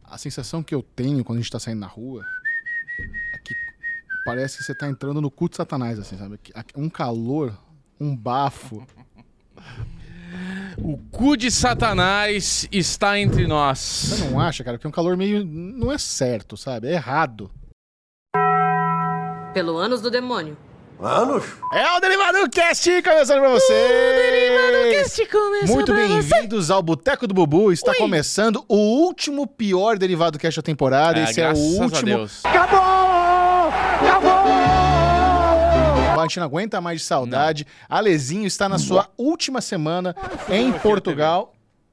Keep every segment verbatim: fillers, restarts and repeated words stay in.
A sensação que eu tenho quando a gente tá saindo na rua é que parece que você tá entrando no cu de Satanás, assim, sabe? Um calor, um bafo. O cu de Satanás está entre nós. Você não acha, cara? Que é um calor meio... Não é certo, sabe? É errado. Pelo ânus do demônio. Anos? É o Derivado Cast começando pra vocês! O Derivado Cast começou Muito pra bem-vindos ao Boteco do Bubu. Está Ui. começando o último pior Derivado Cast da temporada. É, Esse é o graças a último... Deus. Acabou! Acabou! A gente não aguenta mais de saudade. Alezinho está na sua última semana em Portugal.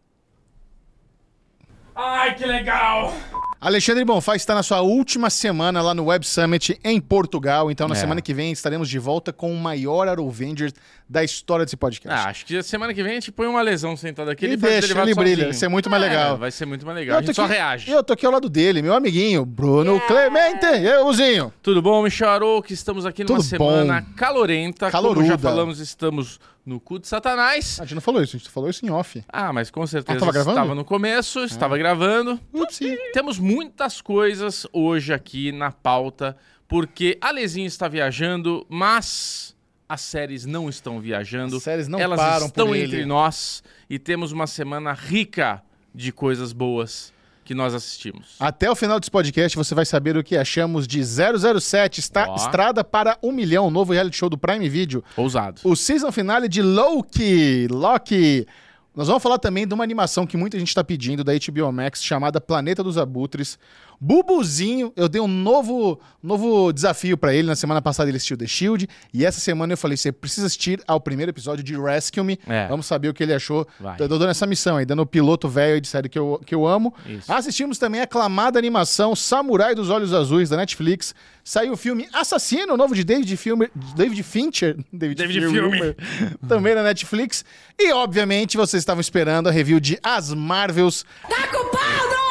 Ai, que legal! Alexandre Bonfá está na sua última semana lá no Web Summit em Portugal. Então, na É. semana que vem, estaremos de volta com o maior Arovengers da história desse podcast. Ah, acho que a semana que vem a gente põe uma lesão sentado aqui Ele e faz deixa, derivado ele brilha, sozinho. vai ser muito mais É, legal. Vai ser muito mais legal. Eu A tô gente só aqui- reage. Eu tô aqui ao lado dele, meu amiguinho, Bruno Clemente. Euzinho. Tudo bom, Michel Arouca? Estamos aqui numa Tudo semana bom. calorenta. Caloruda. Como já falamos, estamos no cu de Satanás. A gente não falou isso, a gente falou isso em off. Ah, mas com certeza Ah, tava gravando? estava no começo, estava gravando. Upsi. Temos muitas coisas hoje aqui na pauta, porque Alezinho está viajando, mas as séries não estão viajando. As séries não Elas param estão por entre ele. nós e temos uma semana rica de coisas boas que nós assistimos. Até o final desse podcast você vai saber o que achamos de zero zero sete, está Ó. Estrada para um milhão, novo reality show do Prime Video. Ousado. O season finale de Loki. Loki. Nós vamos falar também de uma animação que muita gente está pedindo da H B O Max, chamada Planeta dos Abutres. Bubuzinho, eu dei um novo, novo desafio pra ele. Na semana passada ele assistiu The Shield. E essa semana eu falei, você precisa assistir ao primeiro episódio de Rescue Me. É. Vamos saber o que ele achou. Vai. Tô dando essa missão aí, dando o piloto velho aí de série que eu, que eu amo. Isso. Assistimos também a aclamada animação Samurai dos Olhos Azuis, da Netflix. Saiu o filme Assassino, o novo de David, Filmer, David Fincher. David, David Filmer. Também na Netflix. E, obviamente, vocês estavam esperando a review de As Marvels. Tá com pau, doido!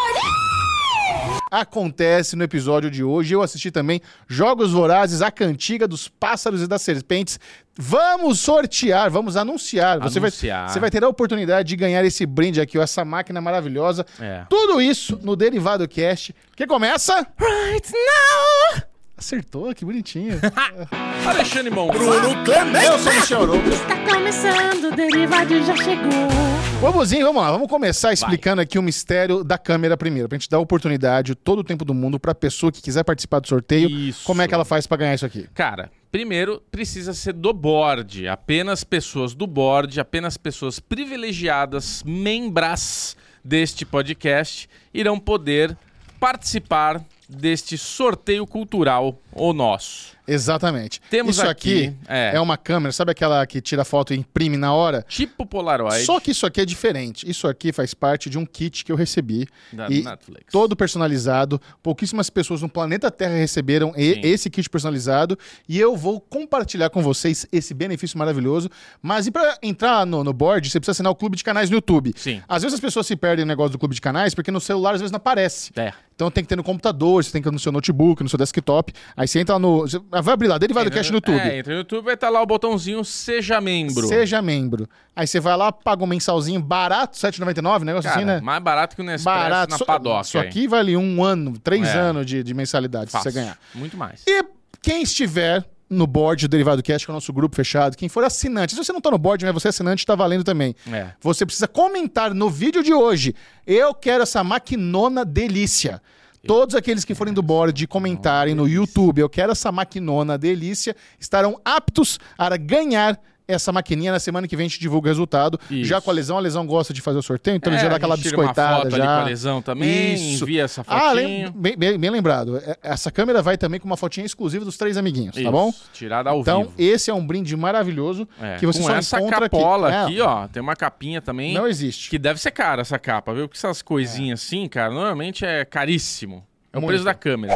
Acontece no episódio de hoje. Eu assisti também Jogos Vorazes, a Cantiga dos Pássaros e das Serpentes. Vamos sortear, vamos anunciar. Você vai, Anunciar. você vai ter a oportunidade de ganhar esse brinde aqui, ó, essa máquina maravilhosa. É. Tudo isso no Derivado Cast, que começa... Right now! Acertou, que bonitinho. Alexandre Mon. Bruno Clemente! Eu sou o Michel Arouca. Está começando, o Derivado já chegou. Vamos, vamos lá, vamos começar explicando aqui o mistério da câmera primeiro, pra gente dar oportunidade todo o tempo do mundo pra pessoa que quiser participar do sorteio. Isso. Como é que ela faz pra ganhar isso aqui? Cara, primeiro precisa ser do board. Apenas pessoas do board, apenas pessoas privilegiadas, membras deste podcast, irão poder participar deste sorteio cultural, o nosso. Exatamente. Temos isso aqui, aqui, é. é. uma câmera, sabe aquela que tira foto e imprime na hora? Tipo Polaroid Só que isso aqui é diferente. Isso aqui faz parte de um kit que eu recebi. da e Netflix. todo personalizado. Pouquíssimas pessoas no planeta Terra receberam e- Sim. esse kit personalizado. E eu vou compartilhar com vocês esse benefício maravilhoso. Mas e pra entrar no, no board, você precisa assinar o clube de canais no YouTube. Sim. Às vezes as pessoas se perdem no negócio do clube de canais porque no celular às vezes não aparece. É. Então tem que ter no computador, você tem que ter no seu notebook, no seu desktop. Aí você entra no... você vai abrir lá, Derivado Cast no YouTube. É, entra no YouTube, vai estar lá o botãozinho Seja Membro. Seja membro. Aí você vai lá, paga um mensalzinho barato, sete reais e noventa e nove, negócio Cara, assim, né? mais barato que o Nespresso Barato. na Só- padoca. Isso aí. aqui vale um ano, três É. anos de, de mensalidade se Fácil. você ganhar. Muito mais. E quem estiver no board do Derivado Cast, que é o nosso grupo fechado, quem for assinante, se você não tá no board, mas você é assinante, tá valendo também. É. Você precisa comentar no vídeo de hoje, eu quero essa maquinona delícia. Todos aqueles que forem do board comentarem no YouTube, eu quero essa maquinona delícia, estarão aptos a ganhar essa maquininha. Na semana que vem a gente divulga o resultado. Isso. Já com a Lesão, a Lesão gosta de fazer o sorteio, então É, ele já a dá aquela gente tira uma biscoitada foto ali já. com a Lesão também, Isso. envia essa Ah, fotinho. lem- bem, bem- bem lembrado. É- Essa câmera vai também com uma fotinha exclusiva dos três amiguinhos, Isso, tá bom? Tirada ao Então, vivo. esse é um brinde maravilhoso É, que você com só essa encontra capola aqui. É, aqui, ó, tem uma capinha também, Não existe. que deve ser cara essa capa, viu? Porque essas coisinhas assim, cara, normalmente é caríssimo. É o Muito. preço da câmera.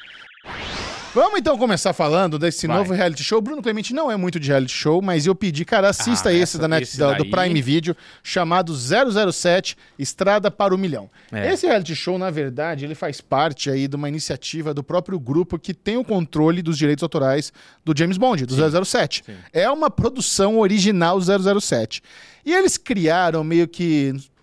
Vamos então começar falando desse Vai. novo reality show. Bruno Clemente não é muito de reality show, mas eu pedi, cara, assista Ah, esse, essa- da Net, esse da- do daí. Prime Video, chamado zero zero sete, Estrada para o Milhão. É. Esse reality show, na verdade, ele faz parte aí de uma iniciativa do próprio grupo que tem o controle dos direitos autorais do James Bond, do zero zero sete. Sim. É uma produção original zero zero sete. E eles criaram meio que...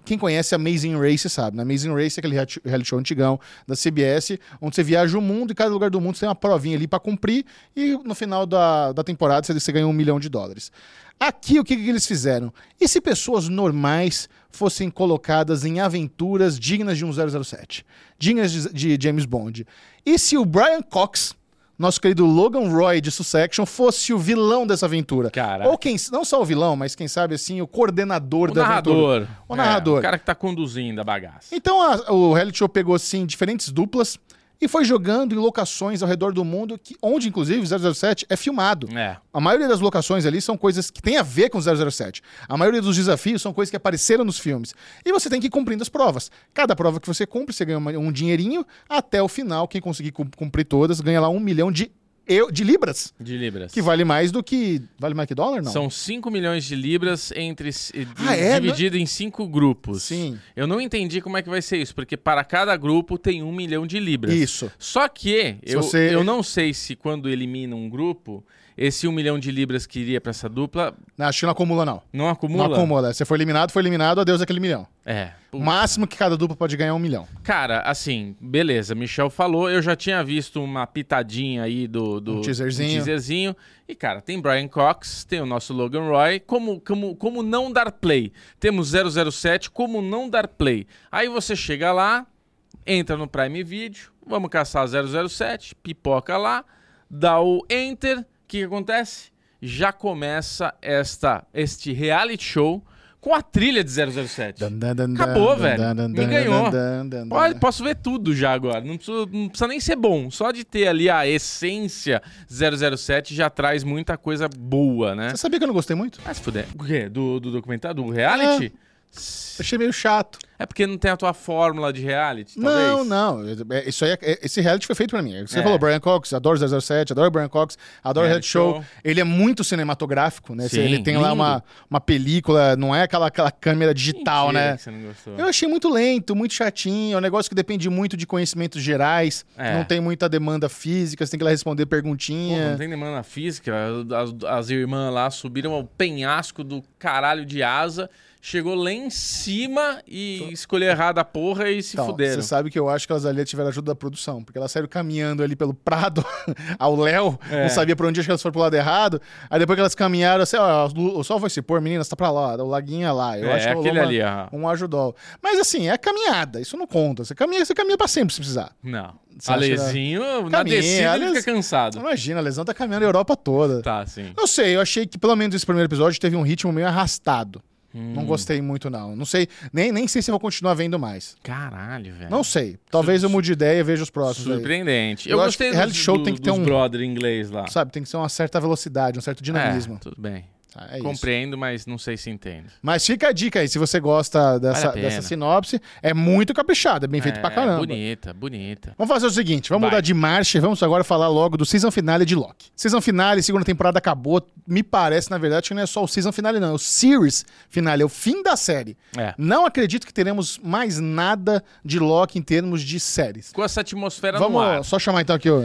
quem conhece Amazing Race sabe, né? Amazing Race é aquele reality show antigão da C B S, onde você viaja o mundo e cada lugar do mundo você tem uma provinha ali pra cumprir e no final da, da temporada você, você ganha um milhão de dólares. Aqui, o que, que eles fizeram? E se pessoas normais fossem colocadas em aventuras dignas de um zero zero sete? Dignas de, de James Bond? E se o Brian Cox, nosso querido Logan Roy de Succession, fosse o vilão dessa aventura? Caraca. Ou quem, não só o vilão, mas quem sabe assim, o coordenador O da narrador. aventura. O narrador. É, o cara que tá conduzindo a bagaça. Então a- o reality show pegou assim diferentes duplas e foi jogando em locações ao redor do mundo, que, onde inclusive o zero zero sete é filmado. É. A maioria das locações ali são coisas que têm a ver com o zero zero sete. A maioria dos desafios são coisas que apareceram nos filmes. E você tem que ir cumprindo as provas. Cada prova que você cumpre, você ganha uma- um dinheirinho. Até o final, quem conseguir cum- cumprir todas, ganha lá um milhão de, eu, de libras. De libras. Que vale mais do que... Vale mais que dólar, não? São cinco milhões de libras entre di- Ah, é? dividido em cinco grupos. Sim. Eu não entendi como é que vai ser isso, porque para cada grupo tem um milhão de libras. Isso. Só que Se eu, você- eu não sei se quando elimina um grupo, esse um milhão de libras que iria para essa dupla Não, acho que não acumula, não. não acumula. Não acumula. Se for eliminado, foi eliminado, adeus aquele milhão. É. O Puta. máximo que cada dupla pode ganhar é um milhão. Cara, assim, beleza, Michel falou, eu já tinha visto uma pitadinha aí do, do Um teaserzinho. um teaserzinho. E, cara, tem Brian Cox, tem o nosso Logan Roy, como, como, como não dar play? Temos zero zero sete, como não dar play? Aí você chega lá, entra no Prime Video, vamos caçar zero zero sete, pipoca lá, dá o Enter, o que, que acontece? Já começa esta, este reality show com a trilha de zero zero sete. Acabou, velho. Me ganhou. Pode, posso ver tudo já agora. Não precisa, não precisa nem ser bom. Só de ter ali a essência zero zero sete já traz muita coisa boa, né? Você sabia que eu não gostei muito? Ah, se fuder. O quê? Do, do documentário? Do reality? Achei meio chato. É porque não tem a tua fórmula de reality, talvez? Não, não. É- Isso aí, é- é- esse reality foi feito pra mim. Você É. falou Brian Cox, adoro zero zero sete, adoro Brian Cox, adoro Reality reality show. show. Ele é muito cinematográfico, né? Sim, Ele tem lá lindo. uma, uma película, não é aquela, aquela câmera digital, Mentira né? que você não gostou. Eu achei muito lento, muito chatinho. É um negócio que depende muito de conhecimentos gerais. É. Não tem muita demanda física, você tem que ir lá responder Porra, perguntinha. não tem demanda física. As, as irmãs lá subiram ao penhasco do caralho de asa, chegou lá em cima e escolheu errado a porra e se Então, fuderam. você sabe que eu acho que elas ali tiveram ajuda da produção, porque elas saíram caminhando ali pelo prado ao léu, É. não sabia pra onde, acho que elas foram pro lado errado. Aí depois que elas caminharam, assim, ó, o sol vai se pôr, meninas, tá pra lá, o laguinho é lá. Eu É, acho que rolou aquele uma- ali, ó. um ajudou. Mas assim, é caminhada, isso não conta. Você caminha, você caminha pra sempre se precisar. Não. Você acha que Alezinho, na Caminha, descida ele Ale- fica cansado. Imagina, a lesão tá caminhando a Europa toda. Tá, sim. Não sei, eu achei que pelo menos esse primeiro episódio teve um ritmo meio arrastado. Hum. Não gostei muito, não. Não sei, nem, nem sei se eu vou continuar vendo mais. Caralho, velho. Não sei. Talvez eu mude de ideia e veja os próximos. aí. Surpreendente. Eu Eu, acho gostei que dos, reality show do- tem que ter dos um- brother inglês lá. Sabe, tem que ser uma certa velocidade, um certo dinamismo. É, tudo bem. Ah, é isso. Compreendo, mas não sei se entendo. Mas fica a dica aí, se você gosta dessa, Vale a pena. dessa sinopse, é muito caprichado, é bem feito é, pra caramba. Bonita, bonita. Vamos fazer o seguinte, vamos Vai. mudar de marcha e vamos agora falar logo do season finale de Loki. Season finale, segunda temporada acabou, me parece, na verdade, que não é só o season finale não, é o series finale, é o fim da série. É. Não acredito que teremos mais nada de Loki em termos de séries. Com essa atmosfera no ar. Vamos só chamar então aqui o...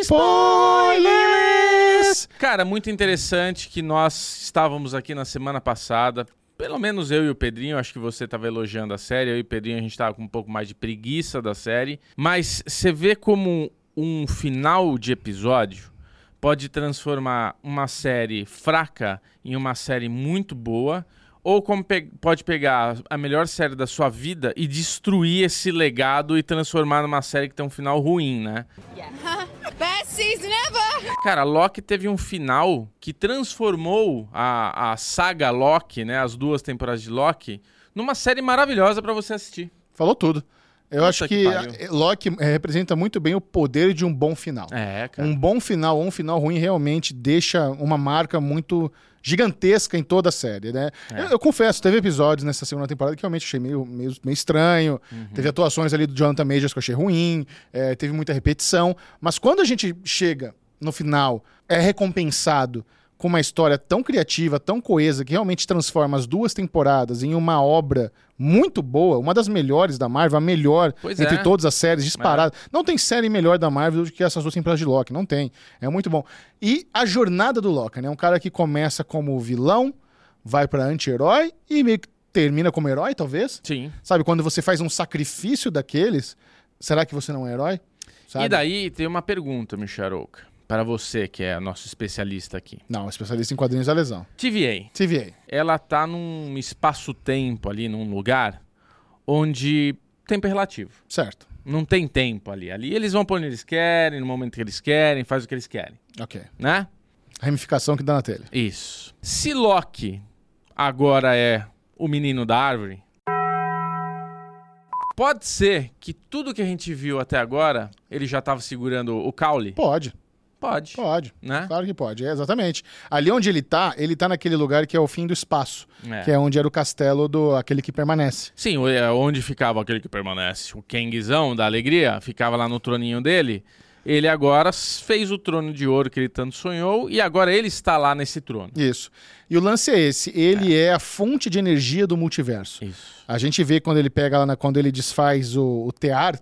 Spoilers! Cara, muito interessante que nós estávamos aqui na semana passada, pelo menos eu e o Pedrinho, acho que você estava elogiando a série, eu e o Pedrinho a gente estava com um pouco mais de preguiça da série, mas você vê como um final de episódio pode transformar uma série fraca em uma série muito boa, ou como pe- pode pegar a melhor série da sua vida e destruir esse legado e transformar numa série que tem um final ruim, né? Best season ever! Cara, Loki teve um final que transformou a, a saga Loki, né, as duas temporadas de Loki, numa série maravilhosa pra você assistir. Falou tudo. Eu Puta acho que que, pariu. a- Loki eh, representa muito bem o poder de um bom final. É, cara. Um bom final ou um final ruim realmente deixa uma marca muito gigantesca em toda a série, né? É. Eu, eu confesso, teve episódios nessa segunda temporada que realmente achei meio, meio, meio estranho. Uhum. Teve atuações ali do Jonathan Majors que eu achei ruim. eh, teve muita repetição. Mas quando a gente chega no final, é recompensado com uma história tão criativa, tão coesa, que realmente transforma as duas temporadas em uma obra muito boa, uma das melhores da Marvel, a melhor Pois entre é. todas as séries, disparada. Não tem série melhor da Marvel do que essas duas temporadas de Loki, não tem. É muito bom. E a jornada do Loki, né? Um cara que começa como vilão, vai pra anti-herói e meio que termina como herói, talvez? Sim. Sabe, quando você faz um sacrifício daqueles, será que você não é herói? Sabe? E daí tem uma pergunta, Micharouca, para você que é nosso especialista aqui. Não, especialista em quadrinhos da lesão. T V A. T V A. Ela tá num espaço-tempo ali, num lugar onde tempo é relativo. Certo. Não tem tempo ali. Ali eles vão por onde eles querem, no momento que eles querem, faz o que eles querem, Ok. né? A ramificação que dá na telha. Isso. Se Loki agora é o menino da árvore, pode ser que tudo que a gente viu até agora, ele já tava segurando o caule? Pode, Pode. pode. Né? Claro que pode, é, exatamente. Ali onde ele tá, ele tá naquele lugar que é o fim do espaço. É. Que é onde era o castelo do aquele que permanece. Sim, o- é onde ficava aquele que permanece, o Kangzão da alegria, ficava lá no troninho dele. Ele agora s- fez o trono de ouro que ele tanto sonhou e agora ele está lá nesse trono. Isso. E o lance é esse, ele é, a fonte de energia do multiverso. Isso. A gente vê quando ele pega lá, na- quando ele desfaz o, o tear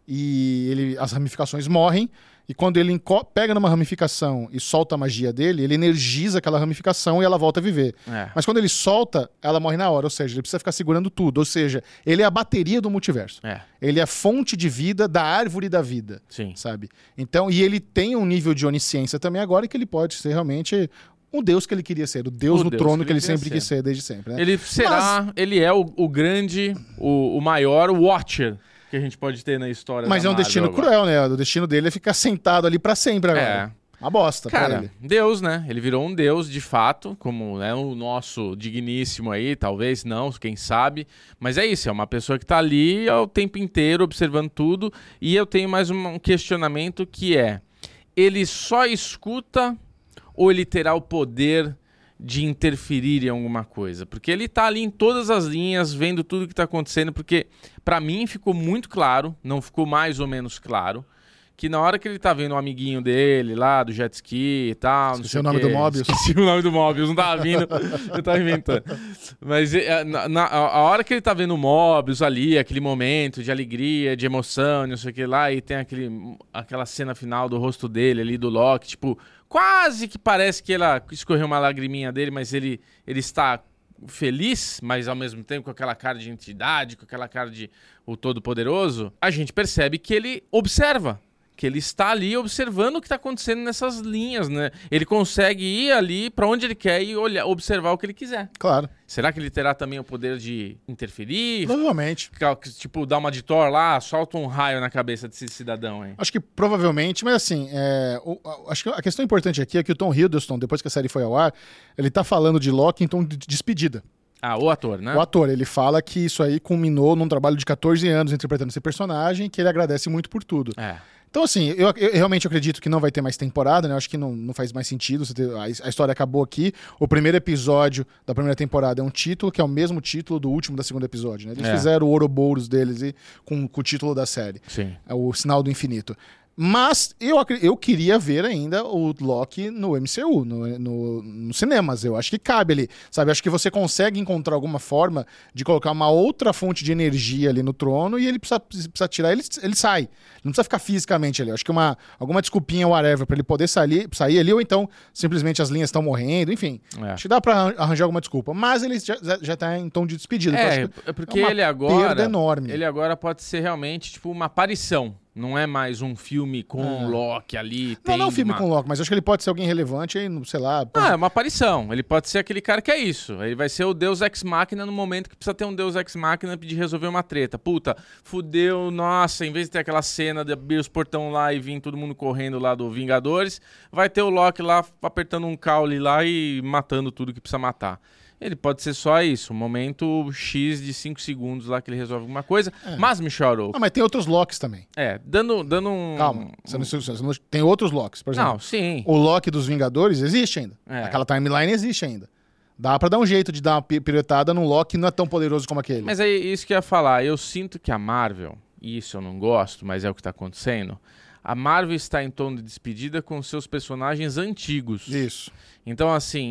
e ele, as ramificações morrem, e quando ele enco- pega numa ramificação e solta a magia dele, ele energiza aquela ramificação e ela volta a viver. É. Mas quando ele solta, ela morre na hora, ou seja, ele precisa ficar segurando tudo. Ou seja, ele é a bateria do multiverso. É, Ele é a fonte de vida da árvore da vida, sim. sabe? Então, e ele tem um nível de onisciência também agora que ele pode ser realmente um deus que ele queria ser, o deus O no deus trono que que ele ele sempre queria quis ser, desde sempre, né? Ele será, ele é o, o grande, o, o maior Watcher que a gente pode ter na história Mas da é um Marvel destino agora. cruel, né? O destino dele é ficar sentado ali pra sempre agora. É. Uma bosta pra Cara, ele. Deus, né? Ele virou um Deus de fato, como é o nosso digníssimo aí, talvez não, quem sabe. Mas é isso, é uma pessoa que tá ali o tempo inteiro observando tudo. E eu tenho mais um um questionamento que é: ele só escuta ou ele terá o poder de interferir em alguma coisa? Porque ele tá ali em todas as linhas, vendo tudo que tá acontecendo, porque pra mim ficou muito claro, não ficou mais ou menos claro, que na hora que ele tá vendo um amiguinho dele lá, do jet ski e tal... não Esqueci sei o nome quê, do Mobius. Esqueci o nome do Mobius, não tava vindo, eu tava inventando. Mas é, na, na- a hora que ele tá vendo o Mobius ali, aquele momento de alegria, de emoção, não sei o que lá, e tem aquele, aquela cena final do rosto dele ali, do Loki, tipo... Quase que parece que ela escorreu uma lagriminha dele, mas ele, ele está feliz, mas ao mesmo tempo com aquela cara de entidade, com aquela cara de o Todo-Poderoso. A gente percebe que ele observa, que ele está ali observando o que está acontecendo nessas linhas, né? Ele consegue ir ali para onde ele quer e olhar, observar o que ele quiser. Claro. Será que ele terá também o poder de interferir? Provavelmente. Tipo, dar uma de Thor lá, solta um raio na cabeça desse cidadão aí. Acho que provavelmente, mas assim, é, o- a- acho que a questão importante aqui é que o Tom Hiddleston, depois que a série foi ao ar, ele tá falando de Loki em tom de despedida. Ah, o ator, né? O ator, ele fala que isso aí culminou num trabalho de catorze anos interpretando esse personagem, que ele agradece muito por tudo. É. Então, assim, eu, eu realmente acredito que não vai ter mais temporada, né? Eu acho que não, não faz mais sentido. Você ter- a, a história acabou aqui. O primeiro episódio da primeira temporada é um título, que é o mesmo título do último da segunda episódio, né? Eles É. fizeram o Ouroboros deles e, com, com o título da série. Sim. É o Sinal do Infinito. Mas eu, acre- eu queria ver ainda o Loki no M C U, no, no, nos cinemas. Eu acho que cabe ali, sabe? Eu acho que você consegue encontrar alguma forma de colocar uma outra fonte de energia ali no trono e ele precisa, precisa tirar, ele, ele sai. Ele não precisa ficar fisicamente ali. Eu acho que uma, alguma desculpinha, whatever, pra ele poder sair, sair ali, ou então simplesmente as linhas estão morrendo, enfim. É. Acho que dá pra arranjar alguma desculpa. Mas ele já, já- já tá em tom de despedida. então É, acho que é porque é uma ele agora. perda enorme. Ele agora pode ser realmente tipo uma aparição. Não é mais um filme com É. o Loki ali. Não, não é um tendo filme uma... com o Loki, mas acho que ele pode ser alguém relevante aí, sei lá. pode- Ah, é uma aparição. Ele pode ser aquele cara que é isso. Ele vai ser o Deus Ex Machina no momento que precisa ter um Deus Ex Machina de resolver uma treta. Puta, fudeu, nossa, em vez de ter aquela cena de abrir os portão lá e vir todo mundo correndo lá do Vingadores, vai ter o Loki lá apertando um caule lá e matando tudo que precisa matar. Ele pode ser só isso, um momento X de cinco segundos lá que ele resolve alguma coisa. Mas, Michel Arouca, Ah, mas tem outros Locks também. é, dando, dando um... Calma. Você não, você não- tem outros Locks, por exemplo. Não, sim. O Loki dos Vingadores existe ainda. É. Aquela timeline existe ainda. Dá pra dar um jeito de dar uma pi- piruetada num Loki que não é tão poderoso como aquele. Mas é isso que eu ia falar. Eu sinto que a Marvel, e isso eu não gosto, mas é o que tá acontecendo, a Marvel está em tom de despedida com seus personagens antigos. Isso. Então, assim,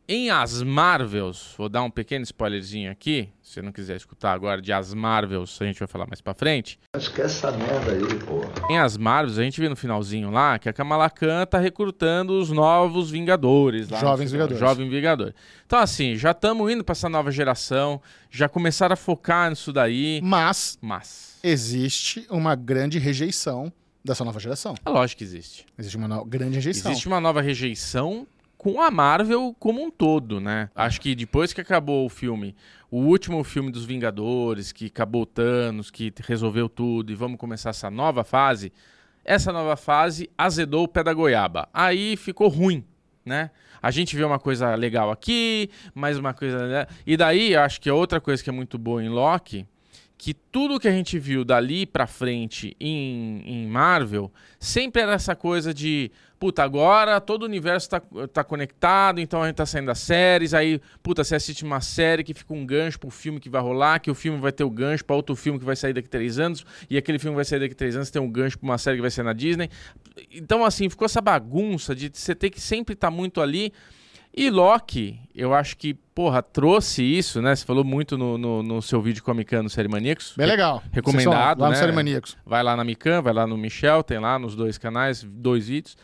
Em As Marvels, vou dar um pequeno spoilerzinho aqui, se você não quiser escutar agora de As Marvels, a gente vai falar mais pra frente. Esquece essa merda aí, porra. Em As Marvels, a gente vê no finalzinho lá que a Kamala Khan tá recrutando os novos Vingadores. Lá Jovens Vingadores. Jovem Vingador. Então assim, já estamos indo pra essa nova geração, já começaram a focar nisso daí, Mas mas... existe uma grande rejeição dessa nova geração. É lógico que existe. Existe uma no- grande rejeição. Existe uma nova rejeição com a Marvel como um todo, né? Acho que depois que acabou o filme, o último filme dos Vingadores, que acabou o Thanos, que resolveu tudo e vamos começar essa nova fase, essa nova fase azedou o pé da goiaba. Aí ficou ruim, né? A gente vê uma coisa legal aqui, mais uma coisa... E daí, acho que outra coisa que é muito boa em Loki, que tudo que a gente viu dali pra frente em, em Marvel, sempre era essa coisa de, puta, agora todo o universo tá, tá conectado, então a gente tá saindo das séries, aí, puta, você assiste uma série que fica um gancho pro filme que vai rolar, que o filme vai ter o gancho pra outro filme que vai sair daqui a três anos, e aquele filme vai sair daqui a três anos, tem um gancho pra uma série que vai ser na Disney. Então, assim, ficou essa bagunça de você ter que sempre estar muito ali. E Loki, eu acho que, porra, trouxe isso, né? Você falou muito no, no, no seu vídeo Comicano Série Maníacos. Bem legal. Recomendado, Lá no né? Série Maníacos. Vai lá na Mikan, vai lá no Michel, tem lá nos dois canais, dois vídeos.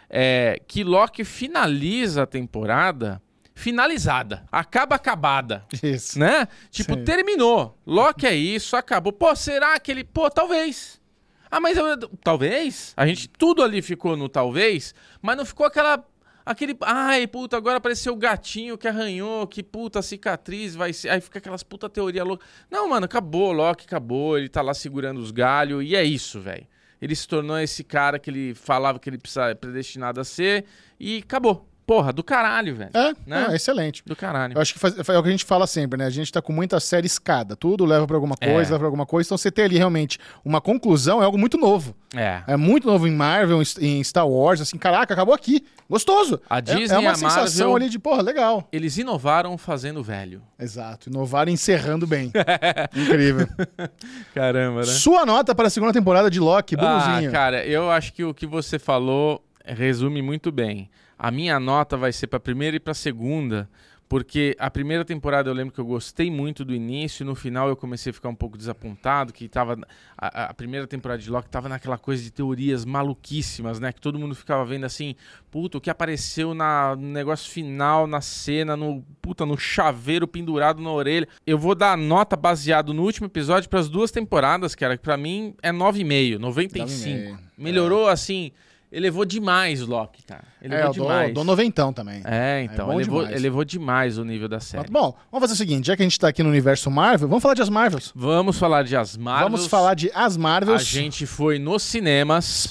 É, que Loki finaliza a temporada finalizada. Acaba acabada. Isso. Né? Tipo, Sim. terminou. Loki é isso, acabou. Pô, será que ele... Pô, talvez. Ah, mas eu... talvez? A gente... Tudo ali ficou no talvez, mas não ficou aquela... Aquele, ai, puta, agora apareceu o gatinho que arranhou, que puta cicatriz vai ser... Aí fica aquelas puta teoria louca. Não, mano, acabou, Loki acabou, ele tá lá segurando os galhos, e é isso, velho. Ele se tornou esse cara que ele falava que ele precisava, predestinado a ser, e acabou. Porra, do caralho, velho. É, Né? é, excelente. Do caralho. Eu acho que faz- é o que a gente fala sempre, né? A gente tá com muita série escada. Tudo leva pra alguma coisa, É. leva pra alguma coisa. Então você ter ali realmente uma conclusão é algo muito novo. É. É muito novo em Marvel, em Star Wars, assim, caraca, acabou aqui. Gostoso. A É- Disney é, uma e a sensação Marvel- ali de, porra, legal. Eles inovaram fazendo velho. Exato. Inovaram encerrando bem. Incrível. Caramba, né? Sua nota para a segunda temporada de Loki, Bubuzinho. Ah, cara, eu acho que o que você falou resume muito bem. A minha nota vai ser pra primeira e pra segunda, porque a primeira temporada eu lembro que eu gostei muito do início, e no final eu comecei a ficar um pouco desapontado, que tava... A, a primeira temporada de Loki tava naquela coisa de teorias maluquíssimas, né? Que todo mundo ficava vendo assim, puta, o que apareceu na, no negócio final, na cena, no, puta, no chaveiro pendurado na orelha. Eu vou dar nota baseado no último episódio pras duas temporadas, cara, que pra mim é nove vírgula cinco, noventa e cinco. nove vírgula cinco. Melhorou, assim... Elevou demais o Loki, cara. É, Elevou eu dou, demais. dou noventão também. É, então. É bom elevou, demais. elevou demais o nível da série. Bom, vamos fazer o seguinte, já que a gente tá aqui no universo Marvel, vamos falar de As Marvels. Vamos falar de As Marvels. Vamos falar de As Marvels. A gente foi nos cinemas.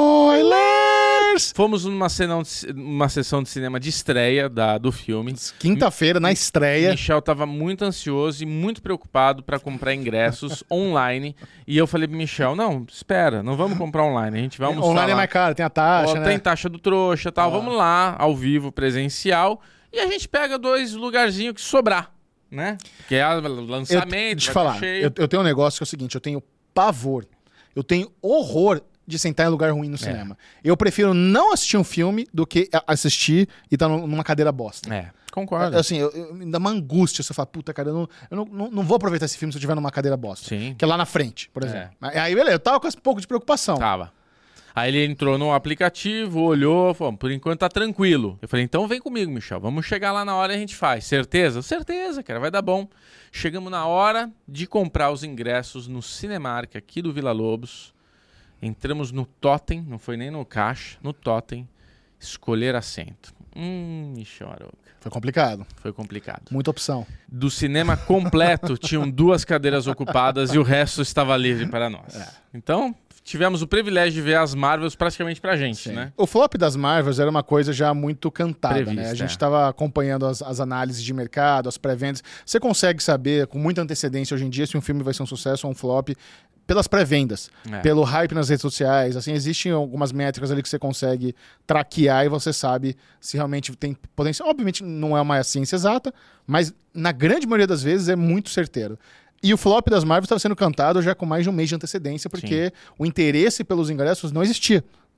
Spoilers! Fomos numa, senão, uma sessão de cinema de estreia da, do filme. Quinta-feira, na estreia. Michel tava muito ansioso e muito preocupado para comprar ingressos online. E eu falei pro Michel, não, espera, não vamos comprar online. A gente vai almoçar Online é lá. mais caro, tem a taxa, Ó, né? Tem taxa do trouxa e tal. Ah. Vamos lá, ao vivo, presencial. E a gente pega dois lugarzinhos que sobrar, né? Que é o Eu, lançamento. deixa eu vai falar, tá cheio. eu, eu tenho um negócio que é o seguinte, eu tenho pavor, eu tenho horror de sentar em lugar ruim no cinema. Eu prefiro não assistir um filme do que a- assistir e estar numa cadeira bosta. É, concordo. Assim, eu, eu, me dá uma angústia se eu falar, puta, cara, eu, não, eu não, não, não vou aproveitar esse filme se eu estiver numa cadeira bosta. Sim. Que é lá na frente, por exemplo. Aí, beleza, eu tava com esse pouco de preocupação. Tava. Aí ele entrou no aplicativo, olhou, falou, por enquanto tá tranquilo. Eu falei, então vem comigo, Michel, vamos chegar lá na hora e a gente faz. Certeza? Certeza, cara, vai dar bom. Chegamos na hora de comprar os ingressos no Cinemark aqui do Vila Lobos. Entramos no Totem, não foi nem no caixa, no Totem, escolher assento. Hum, Michel Arouca, Foi complicado, foi complicado. muita opção. Do cinema completo, tinham duas cadeiras ocupadas e o resto estava livre para nós. É. Então, tivemos o privilégio de ver as Marvels praticamente pra gente, né? O flop das Marvels era uma coisa já muito cantada, Prevista, né? A gente é. estava acompanhando as, as análises de mercado, as pré-vendas. Você consegue saber com muita antecedência hoje em dia se um filme vai ser um sucesso ou um flop pelas pré-vendas, É. pelo hype nas redes sociais. Assim, existem algumas métricas ali que você consegue traquear e você sabe se realmente tem potencial. Obviamente não é uma ciência exata, mas na grande maioria das vezes é muito certeiro. E o flop das Marvels estava sendo cantado já com mais de um mês de antecedência, porque o interesse pelos ingressos não existia.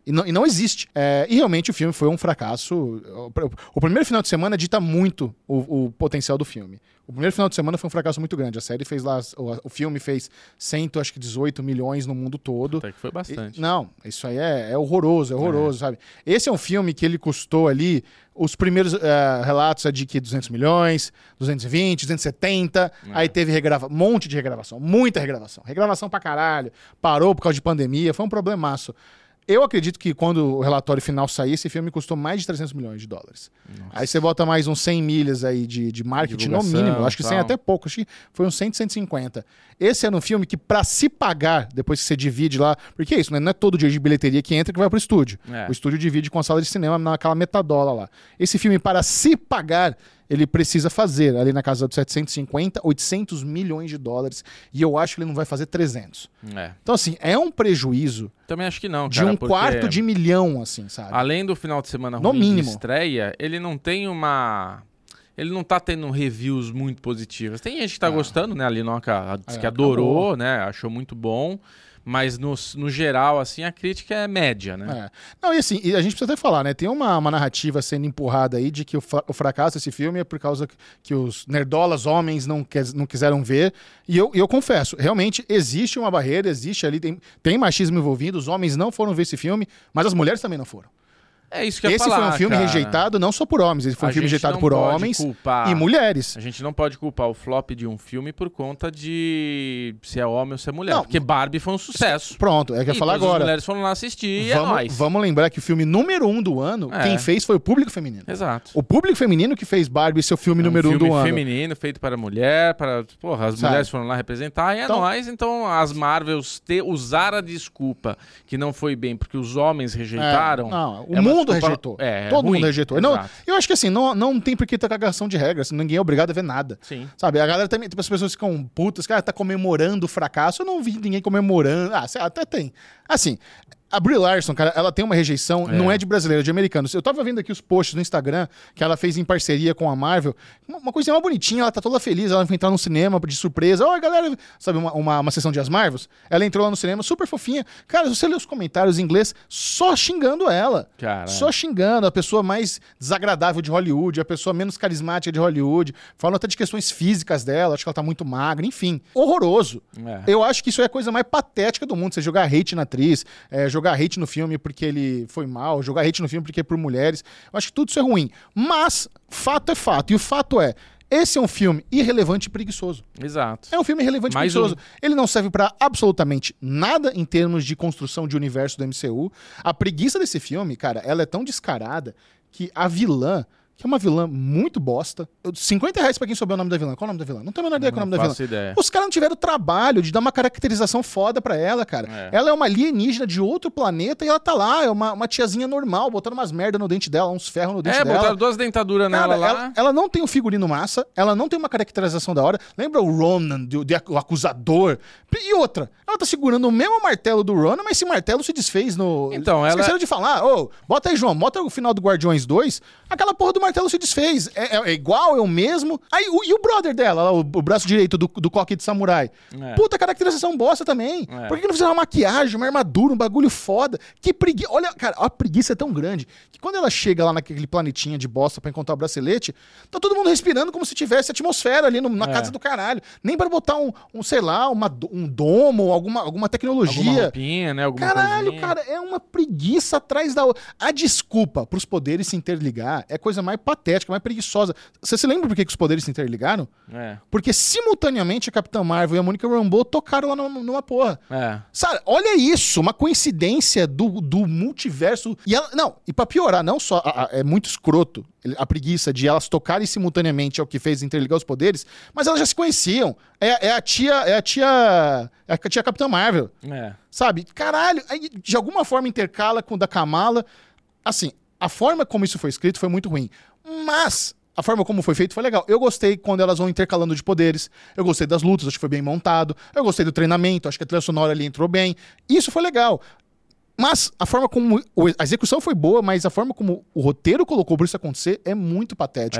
E não, e não existe. É, e realmente o filme foi um fracasso. O, o primeiro final de semana dita muito o, o potencial do filme. O primeiro final de semana foi um fracasso muito grande. A série fez lá, o, o filme fez cento, acho que dezoito milhões no mundo todo. Até que foi bastante. E, não, isso aí é, é horroroso, é horroroso, é. sabe? Esse é um filme que ele custou ali, os primeiros uh, relatos é de que duzentos milhões, duzentos e vinte, duzentos e setenta, é. aí teve regrava, um monte de regravação, muita regravação. Regravação pra caralho, parou por causa de pandemia, foi um problemaço. Eu acredito que quando o relatório final sair, esse filme custou mais de trezentos milhões de dólares. Nossa. Aí você bota mais uns cem milhas aí de, de marketing no mínimo. Acho que cem até pouco. Acho que foi uns cem, cento e cinquenta. Esse era um filme que, pra se pagar, depois que você divide lá... Porque é isso, né? Não é todo dia de bilheteria que entra que vai pro estúdio. É. O estúdio divide com a sala de cinema naquela metadola lá. Esse filme, para se pagar... ele precisa fazer ali na casa dos setecentos e cinquenta, oitocentos milhões de dólares. E eu acho que ele não vai fazer trezentos. É. Então, assim, é um prejuízo. Também acho que não, de cara, um quarto de milhão, assim, sabe? Além do final de semana no ruim mínimo. de estreia, ele não tem uma... Ele não tá tendo reviews muito positivas. Tem gente que tá ah. gostando, né? A Linoca disse é, que adorou, acabou. né? Achou muito bom. Mas no, no geral, assim, a crítica é média, né? É. Não, e assim, e a gente precisa até falar, né? Tem uma, uma narrativa sendo empurrada aí de que o, o fracasso desse filme é por causa que os nerdolas homens não, quer, não quiseram ver. E eu, e eu confesso, realmente existe uma barreira, existe ali, tem, tem machismo envolvido, os homens não foram ver esse filme, mas as mulheres também não foram. É isso que eu ia Esse falar, foi um filme cara. rejeitado não só por homens, ele foi um a filme rejeitado por homens culpar, e mulheres. A gente não pode culpar o flop de um filme por conta de se é homem ou se é mulher. Não, porque Barbie foi um sucesso. Pronto, é que eu ia falar agora. As mulheres foram lá assistir e vamos, é nóis. Vamos lembrar que o filme número um do ano, é. quem fez foi o público feminino. Exato. O público feminino que fez Barbie seu filme é um número filme um do ano. feminino, feito para mulher, para... Porra, as Sabe? mulheres foram lá representar e é então, nóis. Então as Marvels te, usaram a desculpa que não foi bem porque os homens rejeitaram. É, não, o é mundo desculpa, rejeitou. É, Todo ruim. mundo rejeitou. Não, eu acho que assim, não, não tem por que ter cagação de regras, ninguém é obrigado a ver nada. Sim. Sabe, a galera também, tipo, as pessoas ficam putas, cara, tá comemorando o fracasso. Eu não vi ninguém comemorando. Ah, até tem. Assim, a Brie Larson, cara, ela tem uma rejeição, é. não é de brasileiro, é de americanos. Eu tava vendo aqui os posts no Instagram que ela fez em parceria com a Marvel. Uma coisinha mais bonitinha, ela tá toda feliz, ela vai entrar no cinema de surpresa. Oi, galera, sabe, uma, uma, uma sessão de As Marvels? Ela entrou lá no cinema, super fofinha. Cara, se você ler os comentários em inglês, só xingando ela. Caramba. Só xingando, a pessoa mais desagradável de Hollywood, a pessoa menos carismática de Hollywood. Falando até de questões físicas dela, acho que ela tá muito magra, enfim. Horroroso. É. Eu acho que isso é a coisa mais patética do mundo, você jogar hate na atriz, é, jogar hate no filme porque ele foi mal, jogar hate no filme porque é por mulheres. Eu acho que tudo isso é ruim. Mas, fato é fato. E o fato é, esse é um filme irrelevante e preguiçoso. Exato. É um filme irrelevante e Mais preguiçoso. um. Ele não serve pra absolutamente nada em termos de construção de universo do M C U. A preguiça desse filme, cara, ela é tão descarada que a vilã, que é uma vilã muito bosta. cinquenta reais pra quem souber o nome da vilã. Qual é o nome da vilã? Não tenho a menor ideia qual é o nome da vilã. Ideia. Os caras não tiveram trabalho de dar uma caracterização foda pra ela, cara. É. Ela é uma alienígena de outro planeta e ela tá lá, é uma, uma tiazinha normal, botando umas merda no dente dela, uns ferros no dente é, dela. É, botaram duas dentaduras cara, nela lá. Ela, ela não tem um figurino massa, ela não tem uma caracterização da hora. Lembra o Ronan, de, de, o acusador? E outra, ela tá segurando o mesmo martelo do Ronan, mas esse martelo se desfez no... Então, ela... Esqueceram de falar, ô, oh, bota aí, João, bota o final do Guardiões dois, aquela porra do martelo se desfez. É, é, é igual, é o mesmo. Aí, o, e o brother dela, o, o braço direito do, do coque de samurai? É. Puta, caracterização bosta também. É. Por que não fizeram uma maquiagem, uma armadura, um bagulho foda? Que preguiça. Olha, cara, a preguiça é tão grande que quando ela chega lá naquele planetinha de bosta pra encontrar o bracelete, tá todo mundo respirando como se tivesse atmosfera ali no, na é. casa do caralho. Nem pra botar um, um sei lá, uma, um domo, alguma, alguma tecnologia. Alguma roupinha, né? Alguma Caralho, coisinha. cara, é uma preguiça atrás da outra. A desculpa pros poderes se interligar é a coisa mais patética, mais preguiçosa. Você se lembra por que, que os poderes se interligaram? É. Porque simultaneamente a Capitã Marvel e a Mônica Rambeau tocaram lá numa, numa porra. É. Sabe, olha isso, uma coincidência do, do multiverso. E ela, não, e pra piorar, não só a, a, é muito escroto a preguiça de elas tocarem simultaneamente é o que fez interligar os poderes, mas elas já se conheciam. É, é a tia, é a tia, é a tia Capitã Marvel. É. Sabe? Caralho, aí, de alguma forma intercala com o da Kamala. Assim, a forma como isso foi escrito foi muito ruim. Mas a forma como foi feito foi legal. Eu gostei quando elas vão intercalando de poderes. Eu gostei das lutas, acho que foi bem montado. Eu gostei do treinamento, acho que a trilha sonora ali entrou bem. Isso foi legal. Mas a forma como... A execução foi boa, mas a forma como o roteiro colocou por isso acontecer é muito patético. É.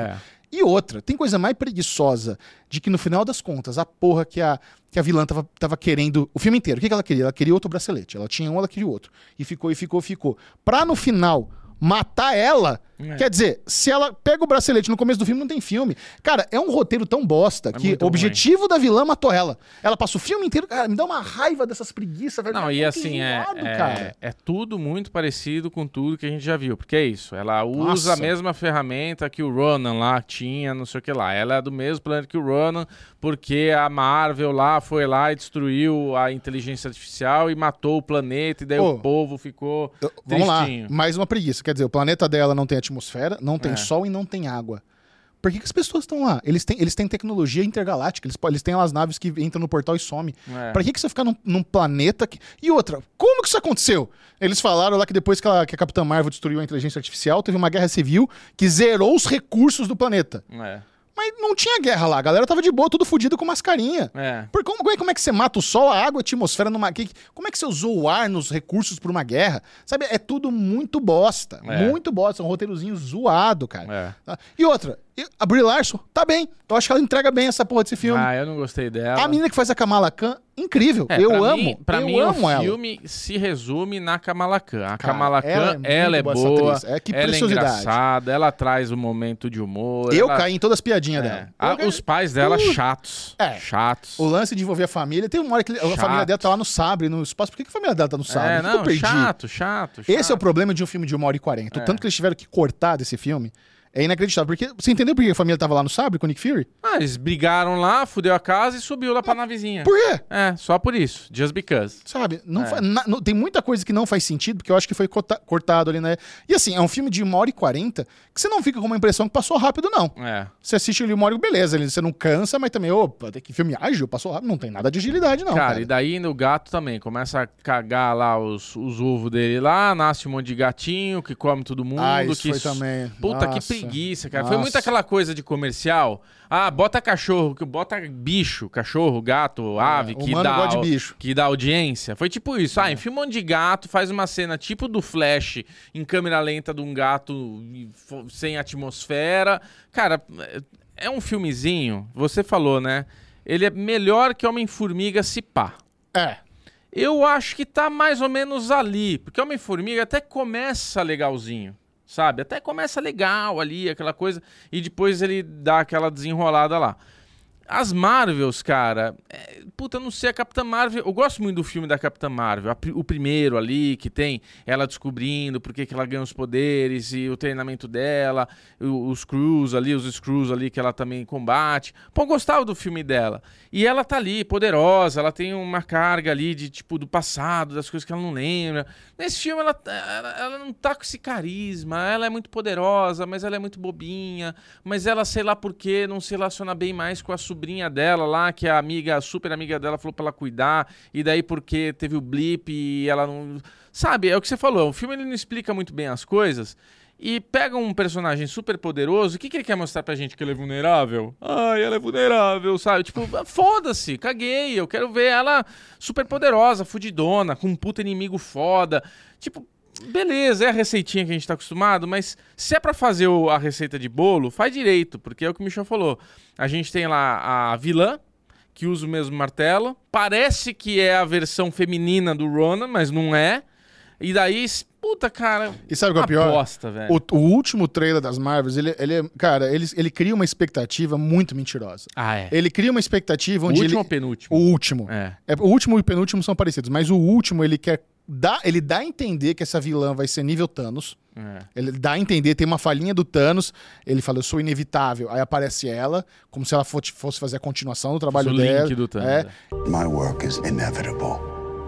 E outra, tem coisa mais preguiçosa de que no final das contas, a porra que a, que a vilã tava, tava querendo, o filme inteiro, o que, que ela queria? Ela queria outro bracelete. Ela tinha um, ela queria outro. E ficou, e ficou, ficou. Pra no final matar ela, É. quer dizer, se ela pega o bracelete no começo do filme, não tem filme. Cara, é um roteiro tão bosta que muito o objetivo da vilã matou ela. Ela passa o filme inteiro, cara, me dá uma raiva dessas preguiças, velho. Não, É e muito assim, é, enjoado, é, cara. é tudo muito parecido com tudo que a gente já viu. Porque é isso, ela usa Nossa. a mesma ferramenta que o Ronan lá tinha, não sei o que lá. Ela é do mesmo planeta que o Ronan, porque a Marvel lá foi lá e destruiu a inteligência artificial e matou o planeta, e daí Ô, o povo ficou Eu- Vamos lá, tristinho. mais uma preguiça. Quer dizer, o planeta dela não tem atmosfera, não tem É. sol e não tem água. Por que, que as pessoas estão lá? Eles têm, eles têm tecnologia intergaláctica, eles, po- eles têm as naves que entram no portal e somem. É. Pra que, que você ficar num, num planeta que... E outra, como que isso aconteceu? Eles falaram lá que depois que a, que a Capitã Marvel destruiu a inteligência artificial, teve uma guerra civil que zerou os recursos do planeta. É. Mas não tinha guerra lá, a galera tava de boa, tudo fudido com mascarinha. É. Por como, como é- como é que você mata o sol, a água, a atmosfera numa... que- Como é que você usou o ar nos recursos pra uma guerra? Sabe, é tudo muito bosta. É. Muito bosta, é um roteirozinho zoado, cara. É. Tá? E outra, e a Brie Larson, tá bem. Eu acho que ela entrega bem essa porra desse filme. Ah, eu não gostei dela. A menina que faz a Kamala Khan, incrível. É, eu pra amo. Mim, pra eu mim, amo o ela. filme se resume na Kamala Khan. A Cara, Kamala ela é Khan, muito ela é boa, essa boa, atriz. É, que ela é preciosidade. engraçada, ela traz um momento de humor. Eu ela... caí em todas as piadinhas É. dela. Ah, Eu- os pais dela, Uh. chatos. É. Chatos. O lance de envolver a família. Tem uma hora que ele- a Chato. família dela tá lá no Sabre, no espaço. Por que, que a família dela tá no Sabre? É, O que que não, eu perdi? chato, chato, chato. Esse é o problema de um filme de uma hora e quarenta. O É. tanto que eles tiveram que cortar desse filme é inacreditável. Porque você entendeu por que a família tava lá no Sabre com o Nick Fury? Ah, eles brigaram lá, fudeu a casa e subiu lá pra navezinha. Por quê? É, só por isso. Just because. Sabe? Não É. fa- na- não- tem muita coisa que não faz sentido, porque eu acho que foi cota- cortado ali, né? E assim, é um filme de uma hora e quarenta que você não fica com uma impressão que passou rápido, não. É. Você assiste ali uma hora, beleza, ele- você não cansa, mas também, opa, tem que filme ágil, passou rápido. Não tem nada de agilidade, não. Cara, Cara, e daí ainda o gato também começa a cagar lá os, os ovos dele lá, nasce um monte de gatinho que come todo mundo. Ah, isso que foi isso- também. Puta, que Nossa. preguiça, cara. Foi Nossa. muito aquela coisa de comercial. Ah, bota cachorro, que bota bicho, cachorro, gato, ave, que É, humano dá, gosta de au- bicho. que dá audiência. Foi tipo isso. Ah, enfia um monte de gato, faz uma cena tipo do Flash em câmera lenta de um gato fo- sem atmosfera. Cara, é- é um filmezinho, você falou, né? Ele é melhor que Homem-Formiga se pá. É. Eu acho que tá mais ou menos ali, porque Homem-Formiga até começa legalzinho, sabe? Até começa legal ali, aquela coisa, e depois ele dá aquela desenrolada lá. As Marvels, cara, é, puta, eu não sei, a Capitã Marvel, eu gosto muito do filme da Capitã Marvel, a pri- o primeiro ali, que tem ela descobrindo por que que ela ganha os poderes e o treinamento dela, o- os Skrulls ali, os Skrulls ali que ela também combate. Pô, eu gostava do filme dela. E ela tá ali, poderosa, ela tem uma carga ali de, tipo, do passado, das coisas que ela não lembra. Nesse filme ela, ela, ela não tá com esse carisma, ela é muito poderosa, mas ela é muito bobinha, mas ela, sei lá por quê, não se relaciona bem mais com a sobrinha dela lá, que a amiga, a super amiga dela falou pra ela cuidar, e daí porque teve o blip e ela não... Sabe, é o que você falou, o filme ele não explica muito bem as coisas, e pega um personagem super poderoso, o que, que ele quer mostrar pra gente? Que ele é vulnerável? Ai, ela é vulnerável, sabe? Tipo, foda-se, caguei, eu quero ver ela super poderosa, fudidona, com um puta inimigo foda. Tipo, beleza, é a receitinha que a gente tá acostumado, mas se é pra fazer o- a receita de bolo, faz direito, porque é o que o Michel falou. A gente tem lá a vilã, que usa o mesmo martelo, parece que é a versão feminina do Ronan, mas não é. E daí, puta, cara, E sabe o que é o pior? aposta, velho. O, o último trailer das Marvels, ele, ele é- cara, ele, ele cria uma expectativa muito mentirosa. Ah, é. Ele cria uma expectativa O onde último ele... ou penúltimo? O último. É. É, o último e o penúltimo são parecidos, mas o último ele quer dar, ele dá a entender que essa vilã vai ser nível Thanos. É. Ele dá a entender, tem uma falhinha do Thanos. Ele fala, eu sou inevitável. Aí aparece ela, como se ela fosse, fosse fazer a continuação do trabalho O dela. link do Thanos. É. My work is inevitable.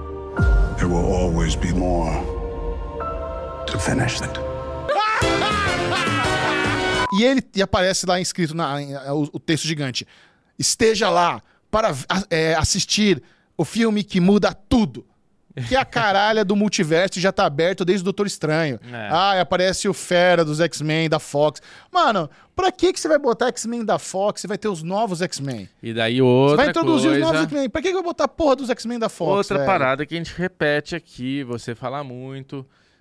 There will always be more to finish it. E ele e aparece lá escrito na, em- o, o texto gigante. Esteja lá para é, assistir o filme que muda tudo. Que a caralha do multiverso já tá aberto desde o Doutor Estranho. É. Ah, e aparece o Fera dos X-Men, da Fox. Mano, pra que, que você vai botar X-Men da Fox? Você vai ter os novos X-Men. E daí outra Você vai introduzir coisa... os novos X-Men. Pra que, que eu vou botar a porra dos X-Men da Fox? Outra velho? parada que a gente repete aqui, você fala muito,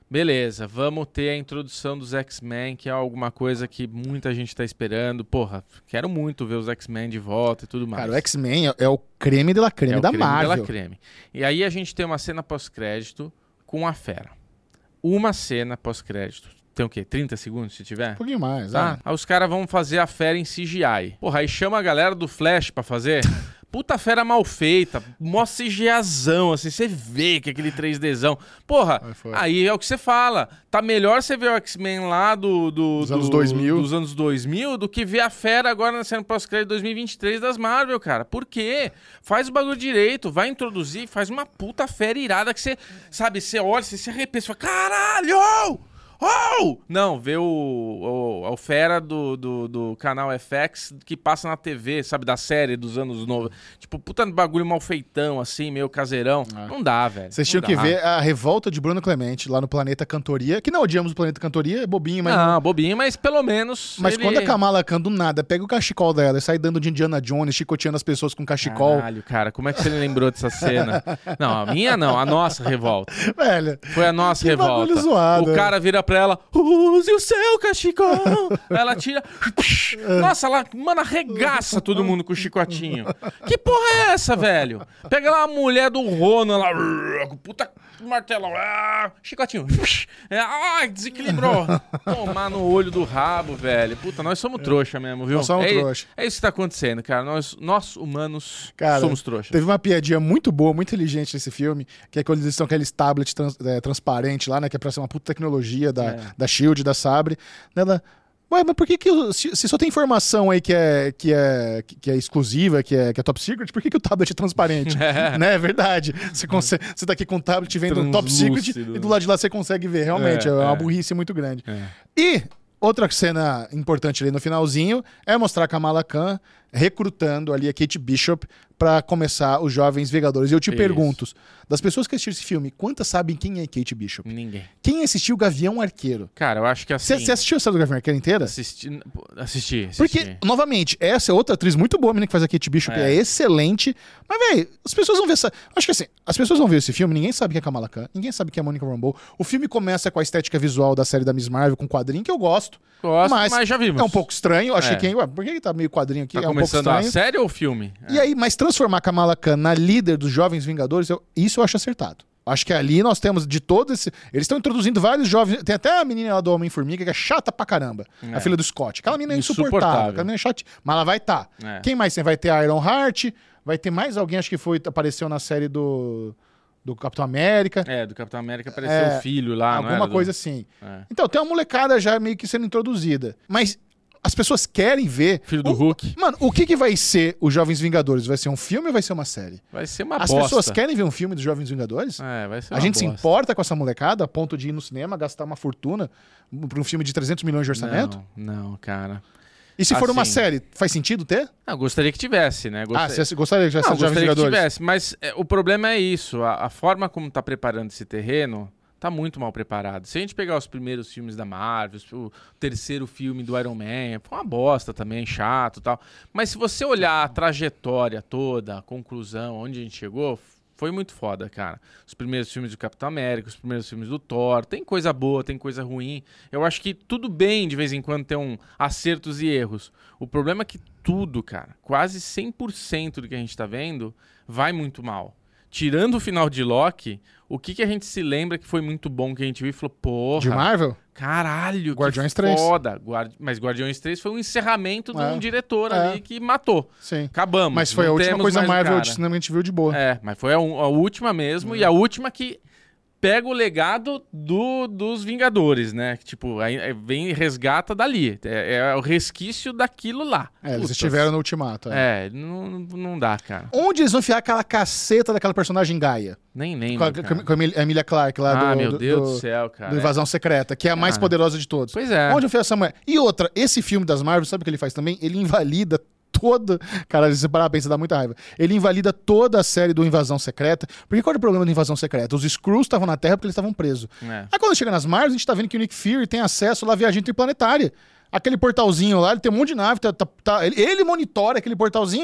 Beleza, vamos ter a introdução dos X-Men, que é alguma coisa que muita gente tá esperando. Porra, quero muito ver os X-Men de volta e tudo mais. Cara, o X-Men é, é o creme de la creme é da o creme Marvel. de la creme. E aí a gente tem uma cena pós-crédito com a Fera. Uma cena pós-crédito. Tem o quê? trinta segundos, se tiver? Um pouquinho mais, Tá? né? Aí os caras vão fazer a Fera em C G I. Porra, aí chama a galera do Flash pra fazer... Puta Fera mal feita, mó CGAzão, assim, você vê que é aquele três Dzão. Porra, Aí foi. aí é o que você fala. Tá melhor você ver o X-Men lá do, do, Dos do- anos dois mil. dos anos dois mil do que ver a Fera agora na cena pós-crédito dois mil e vinte e três das Marvel, cara. Por quê? Faz o bagulho direito, vai introduzir, faz uma puta Fera irada que você, sabe, você olha, você se arrepia, você fala, caralho! Oh! Não, vê o, o, o Fera do, do, do canal F X que passa na T V, sabe, da série dos anos novos. Tipo, puta bagulho mal feitão, assim, meio caseirão. Ah. Não dá, velho. Vocês Não tinham que dá. ver a revolta de Bruno Clemente lá no Planeta Cantoria, que não odiamos o Planeta Cantoria, é bobinho, mas... Não, bobinho, mas pelo menos. Mas ele... quando a Kamala Khan do nada pega o cachecol dela e sai dando de Indiana Jones, chicoteando as pessoas com cachecol... Caralho, cara, como é que você lembrou dessa cena? Não, a minha não, a nossa revolta. Velho, Foi a nossa Que revolta. bagulho zoado, o é. cara vira pra ela, use o seu cachecol. Ela tira. Nossa, ela, mano, arregaça todo mundo com o chicotinho. Que porra é essa, velho? Pega lá a mulher do Ronan lá, com puta martelo, ah, chicotinho. É, ai, desequilibrou. Tomar no olho do rabo, velho. Puta, nós somos trouxa mesmo, viu? Nós somos é, trouxa. É isso que tá acontecendo, cara. Nós, nós humanos, cara, somos trouxas. teve uma piadinha muito boa, muito inteligente nesse filme, que é quando eles estão com aqueles tablets trans, é, transparentes lá, né, que é pra ser uma puta tecnologia da, É. da SHIELD, da Sabre. Ela... Ué, mas por que que... o- Se, se só tem informação aí que é, que é, que é exclusiva, que é, que é top secret, por que que o tablet é transparente? Né, é verdade. Você, consegue, você tá aqui com o tablet vendo um top secret Translúcido. e do lado de lá você consegue ver. Realmente, é, É, uma é. burrice muito grande. É. E outra cena importante ali no finalzinho é mostrar a Kamala Khan recrutando ali a Kate Bishop pra começar os Jovens Vingadores. E eu te Isso. pergunto, das pessoas que assistiram esse filme, quantas sabem quem é Kate Bishop? Ninguém. Quem assistiu Gavião Arqueiro? Cara, eu acho que Você assim... você assistiu a série do Gavião Arqueiro inteira? Assisti, assisti, assisti. Porque, novamente, essa é outra atriz muito boa, a menina que faz a Kate Bishop, é, É. excelente. Mas, velho, as pessoas vão ver essa... Acho que assim, as pessoas vão ver esse filme, ninguém sabe quem é Kamala Khan, ninguém sabe quem é Monica Rambeau. O filme começa com a estética visual da série da Miss Marvel, com quadrinho, que eu gosto. Gosto, mas, mas já vimos. É um pouco estranho, achei É. que... Ué, por que que tá meio quadrinho aqui? Tá é um pouco começando a estranho. série ou o filme? E aí, mas transformar a Kamala Khan na líder dos Jovens Vingadores, eu- isso eu acho acertado. Acho que ali nós temos de todo esse... Eles estão introduzindo vários jovens... Tem até a menina lá do Homem-Formiga que é chata pra caramba. É. A filha do Scott. Aquela menina é insuportável. Insuportável. Aquela menina é chata. Mas ela vai estar. Tá. É. Quem mais tem? Vai ter a Iron Heart. Vai ter mais alguém, acho que foi apareceu na série do, do Capitão América. É, do Capitão América apareceu É, o filho lá, não alguma era? coisa Do... assim. É. Então, tem uma molecada já meio que sendo introduzida. Mas as pessoas querem ver... Filho do o- Hulk. Mano, o que, que vai ser os Jovens Vingadores? Vai ser um filme ou vai ser uma série? Vai ser uma As bosta. pessoas querem ver um filme dos Jovens Vingadores? É, vai ser A uma gente se bosta. importa com essa molecada a ponto de ir no cinema, gastar uma fortuna pra um filme de trezentos milhões de orçamento? Não, não, cara. E se for uma Assim. série, faz sentido ter? Não, gostaria que tivesse, né? Ah, Gostaria... você gostaria de já Não, ser Jovens gostaria que Vingadores? tivesse, mas é, o problema é isso. A, a forma como tá preparando esse terreno tá muito mal preparado. Se a gente pegar os primeiros filmes da Marvel, o terceiro filme do Iron Man, foi uma bosta também, chato e tal. Mas se você olhar a trajetória toda, a conclusão, onde a gente chegou, foi muito foda, cara. Os primeiros filmes do Capitão América, os primeiros filmes do Thor, tem coisa boa, tem coisa ruim. Eu acho que tudo bem de vez em quando ter um acertos e erros. O problema é que tudo, cara, quase cem por cento do que a gente tá vendo vai muito mal. Tirando o final de Loki, o que, que a gente se lembra que foi muito bom que a gente viu e falou, porra, De Marvel? caralho, Guardiões que três. foda. Guardi... Mas Guardiões três foi um encerramento de É. um diretor É. ali que matou. Sim. Acabamos. Mas foi a não última temos coisa mais o Marvel cara. de cinema que a gente viu de boa. É, mas foi a, a última mesmo, e a última que pega o legado do, dos Vingadores, né? Que, tipo, aí, aí vem e resgata dali. É, é o resquício daquilo lá. É, eles Puta, estiveram no Ultimato. É. É, não, não dá, cara. Onde eles vão enfiar aquela caceta daquela personagem Gaia? Nem Com lembro, a, cara. com a Emil- a Emilia Clarke lá Ah, do, meu do, Deus do, do céu, cara. do Invasão Secreta, que é a mais Ah. poderosa de todos. Pois é. Onde enfiar essa mulher? E outra, esse filme das Marvel, sabe o que ele faz também? Ele invalida toda... Cara, se parar pra pensar, dá muita raiva. Ele invalida toda a série do Invasão Secreta. Porque qual era o problema do Invasão Secreta? Os Skrulls estavam na Terra porque eles estavam presos. É. Aí quando chega nas Marvel, a gente tá vendo que o Nick Fury tem acesso lá à viagem interplanetária. Aquele portalzinho lá, ele tem um monte de nave, tá, tá- tá- ele, ele monitora aquele portalzinho.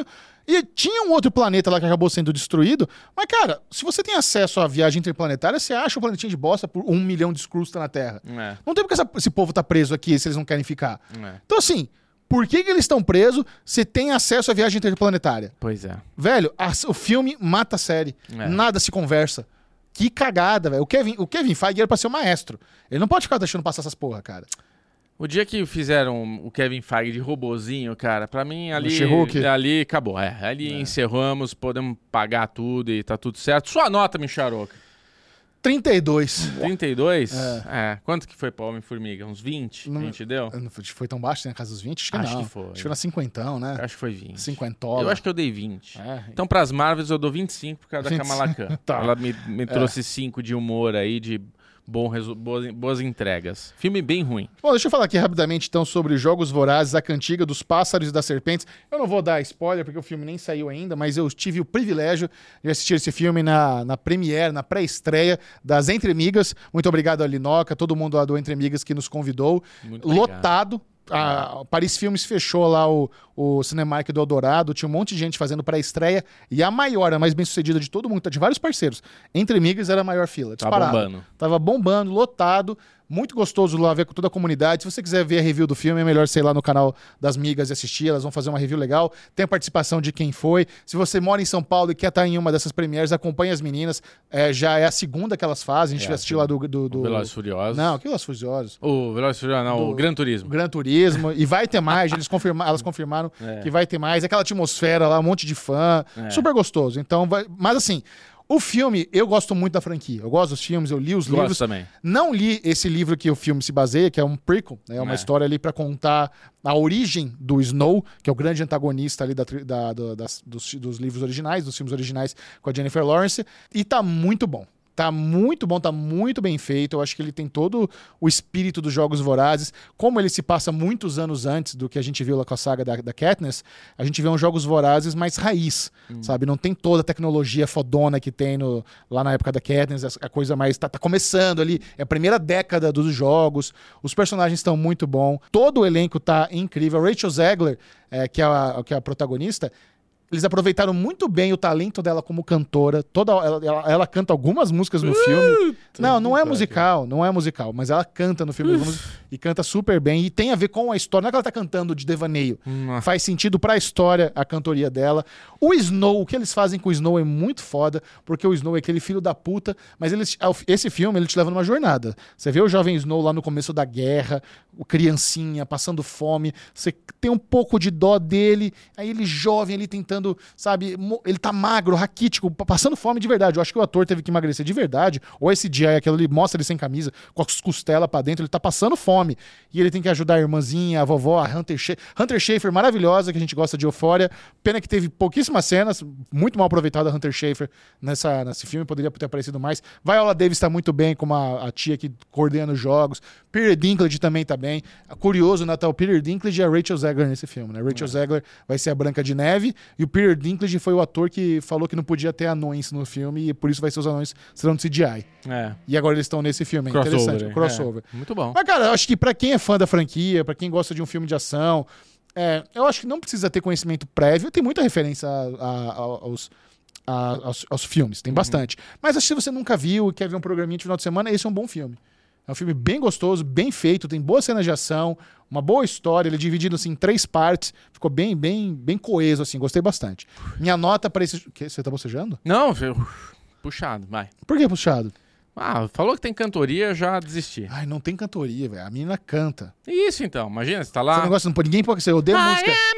E tinha um outro planeta lá que acabou sendo destruído. Mas, cara, se você tem acesso à viagem interplanetária, você acha um planetinho de bosta por um milhão de Skrulls tá na Terra. É. Não tem porque essa- esse povo tá preso aqui se eles não querem ficar. É. Então, assim, por que, que eles estão presos se tem acesso à viagem interplanetária? Pois é. Velho, a- o filme mata a série. É. Nada se conversa. Que cagada, velho. O Kevin, o Kevin Feige era pra ser o maestro. Ele não pode ficar deixando passar essas porra, cara. O dia que fizeram o Kevin Feige de robozinho, cara, pra mim ali, She-Hulk? ali acabou. É, ali encerramos, podemos pagar tudo e tá tudo certo. Sua nota, Micharoca? trinta e dois. trinta e dois? É. Quanto que foi pra Homem-Formiga? Uns vinte? Não- A gente deu? Não foi- Foi tão baixo, né? Na casa dos vinte? Acho que Acho não. que foi. Acho que foi na cinquentão, né? Eu acho que foi vinte. Cinquentola. Eu acho que eu dei vinte. É. Então, pras Marvels, eu dou vinte e cinco por causa da vinte e cinco. Kamala Khan. Tá. Ela me, me trouxe cinco de humor aí, de bom resu- boas, boas entregas. Filme bem ruim. Bom, deixa eu falar aqui rapidamente, então, sobre Jogos Vorazes, a cantiga dos pássaros e das serpentes. Eu não vou dar spoiler, porque o filme nem saiu ainda, mas eu tive o privilégio de assistir esse filme na, na premiere, na pré-estreia das Entre Migas. Muito obrigado a Linoca, todo mundo lá do Entre Migas que nos convidou. Muito obrigado. Lotado. A Paris Filmes fechou lá o, o Cinemark do Eldorado, tinha um monte de gente fazendo pré-estreia, e a maior, a mais bem-sucedida de todo mundo, de vários parceiros. Entre Migas era a maior fila, Tá disparado. bombando. Tava bombando, lotado, muito gostoso lá ver com toda a comunidade. Se você quiser ver a review do filme, é melhor você ir lá no canal das Migas e assistir, elas vão fazer uma review legal. Tem a participação de quem foi. Se você mora em São Paulo e quer estar em uma dessas premieres, acompanhe as meninas. É, já é a segunda que elas fazem, a gente É, vai assistir sim. lá do... do, do... Velozes e Furiosos. Não, que Velozes e Furiosos. O Velozes e Furiosos, não, o Do- Gran O Turismo. Gran Turismo, e vai ter mais, eles confirma, elas confirmaram É. que vai ter mais, aquela atmosfera lá, um monte de fã, É. super gostoso. Então, vai, mas assim, o filme, eu gosto muito da franquia, eu gosto dos filmes, eu li os Gosto livros, também. não li esse livro que o filme se baseia, que é um prequel, né, é uma É. história ali pra contar a origem do Snow, que é o grande antagonista ali da, tri- da- do- das- dos, dos livros originais, dos filmes originais com a Jennifer Lawrence, e tá muito bom. Tá muito bom, tá muito bem feito. Eu acho que ele tem todo o espírito dos Jogos Vorazes. Como ele se passa muitos anos antes do que a gente viu lá com a saga da, da Katniss, a gente vê uns Jogos Vorazes mais raiz, sabe? Não tem toda a tecnologia fodona que tem no, lá na época da Katniss. A, a coisa mais... Tá, tá começando ali. É a primeira década dos jogos. Os personagens estão muito bons. Todo o elenco tá incrível. A Rachel Zegler, é, que, é a, que é a protagonista... Eles aproveitaram muito bem o talento dela como cantora. Toda, ela, ela, ela canta algumas músicas no filme. Não, não é musical, não é musical, mas ela canta no filme algumas- e canta super bem. E tem a ver com a história. Não é que ela tá cantando de devaneio. Hum. Faz sentido pra história a cantoria dela. O Snow, o que eles fazem com o Snow é muito foda, porque o Snow é aquele filho da puta, mas eles, esse filme ele te leva numa jornada. Você vê o jovem Snow lá no começo da guerra, o criancinha passando fome, você tem um pouco de dó dele, aí ele jovem, ele tentando, sabe, mo- ele tá magro, raquítico, pa- passando fome de verdade. Eu acho que o ator teve que emagrecer de verdade, ou esse dia é aquilo ali, mostra ele sem camisa, com as costelas pra dentro, ele tá passando fome, e ele tem que ajudar a irmãzinha, a vovó, a Hunter Schafer, Hunter Schafer maravilhosa, que a gente gosta de Euphoria, pena que teve pouquíssimas cenas, muito mal aproveitada a Hunter Schafer nessa, nesse filme, poderia ter aparecido mais. Viola Davis tá muito bem, como a, a tia que coordena os jogos, Peter Dinklage também tá bem. Curioso, né, tá o Peter Dinklage e a Rachel Zegler nesse filme, né? Rachel Zegler vai ser a Branca de Neve, e o Peter Dinklage foi o ator que falou que não podia ter anões no filme, e por isso vai ser os anões serão de C G I. É. E agora eles estão nesse filme, é Crossover. interessante, o crossover. É. Muito bom. Mas, cara, eu acho que pra quem é fã da franquia, pra quem gosta de um filme de ação, é, eu acho que não precisa ter conhecimento prévio. Tem muita referência a- a- a- aos, a- aos, aos filmes, tem bastante. Mas acho que se você nunca viu e quer ver um programinha de final de semana, esse é um bom filme. É um filme bem gostoso, bem feito, tem boas cenas de ação, uma boa história, ele é dividido assim, em três partes, ficou bem, bem, bem coeso, assim, gostei bastante. Minha nota pra esse... Que, você tá bocejando? Não, eu- puxado, vai. Por que puxado? Ah, falou que tem cantoria, já desisti. Ai, não tem cantoria, velho. A menina canta. Isso então, imagina, você tá Você lá. não gosta, não pode, ninguém pode ser, eu odeio I música. am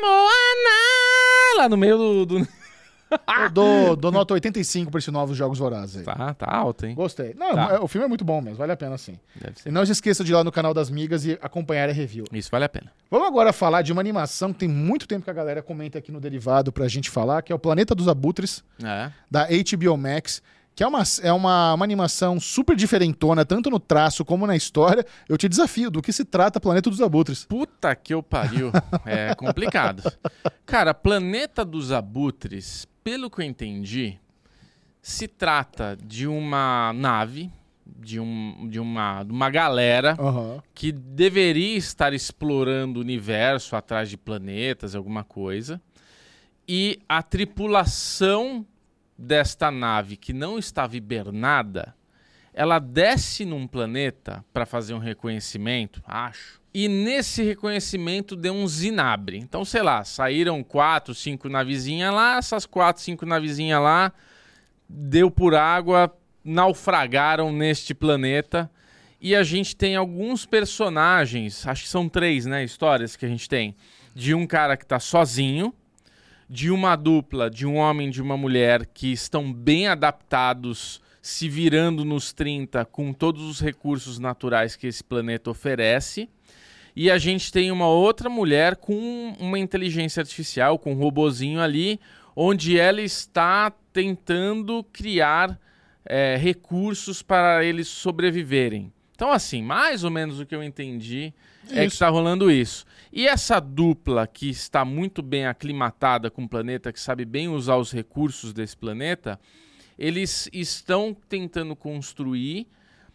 Moana! Lá no meio do. do- Eu dou, dou nota oitenta e cinco pra esses novos Jogos Vorazes aí. Tá, tá alto, hein? Gostei. Não, Tá. é- o filme é muito bom mesmo, vale a pena sim. Deve E ser. não se esqueça de ir lá no canal das Migas e acompanhar a review. Isso vale a pena. Vamos agora falar de uma animação que tem muito tempo que a galera comenta aqui no Derivado pra gente falar, que é o Planeta dos Abutres, É. da H B O Max, que é uma, é uma, uma animação super diferentona, tanto no traço como na história. Eu te desafio, do que se trata Planeta dos Abutres? Puta que eu pariu. É complicado. Cara, Planeta dos Abutres, pelo que eu entendi, se trata de uma nave, de, um, de, uma, de uma galera Aham. que deveria estar explorando o universo atrás de planetas, alguma coisa. e a tripulação desta nave, que não estava hibernada, ela desce num planeta para fazer um reconhecimento, acho. E nesse reconhecimento deu um zinabre. Então, sei lá, saíram quatro, cinco navezinhas lá, essas quatro, cinco navezinhas lá, deu por água, naufragaram neste planeta. E a gente tem alguns personagens, acho que são três, né, histórias que a gente tem. De um cara que tá sozinho, de uma dupla, de um homem e de uma mulher que estão bem adaptados, se virando nos trinta com todos os recursos naturais que esse planeta oferece. E a gente tem uma outra mulher com uma inteligência artificial, com um robozinho ali, onde ela está tentando criar é, recursos para eles sobreviverem. Então, assim, mais ou menos o que eu entendi é, é que está rolando isso. E essa dupla que está muito bem aclimatada com o planeta, que sabe bem usar os recursos desse planeta, eles estão tentando construir,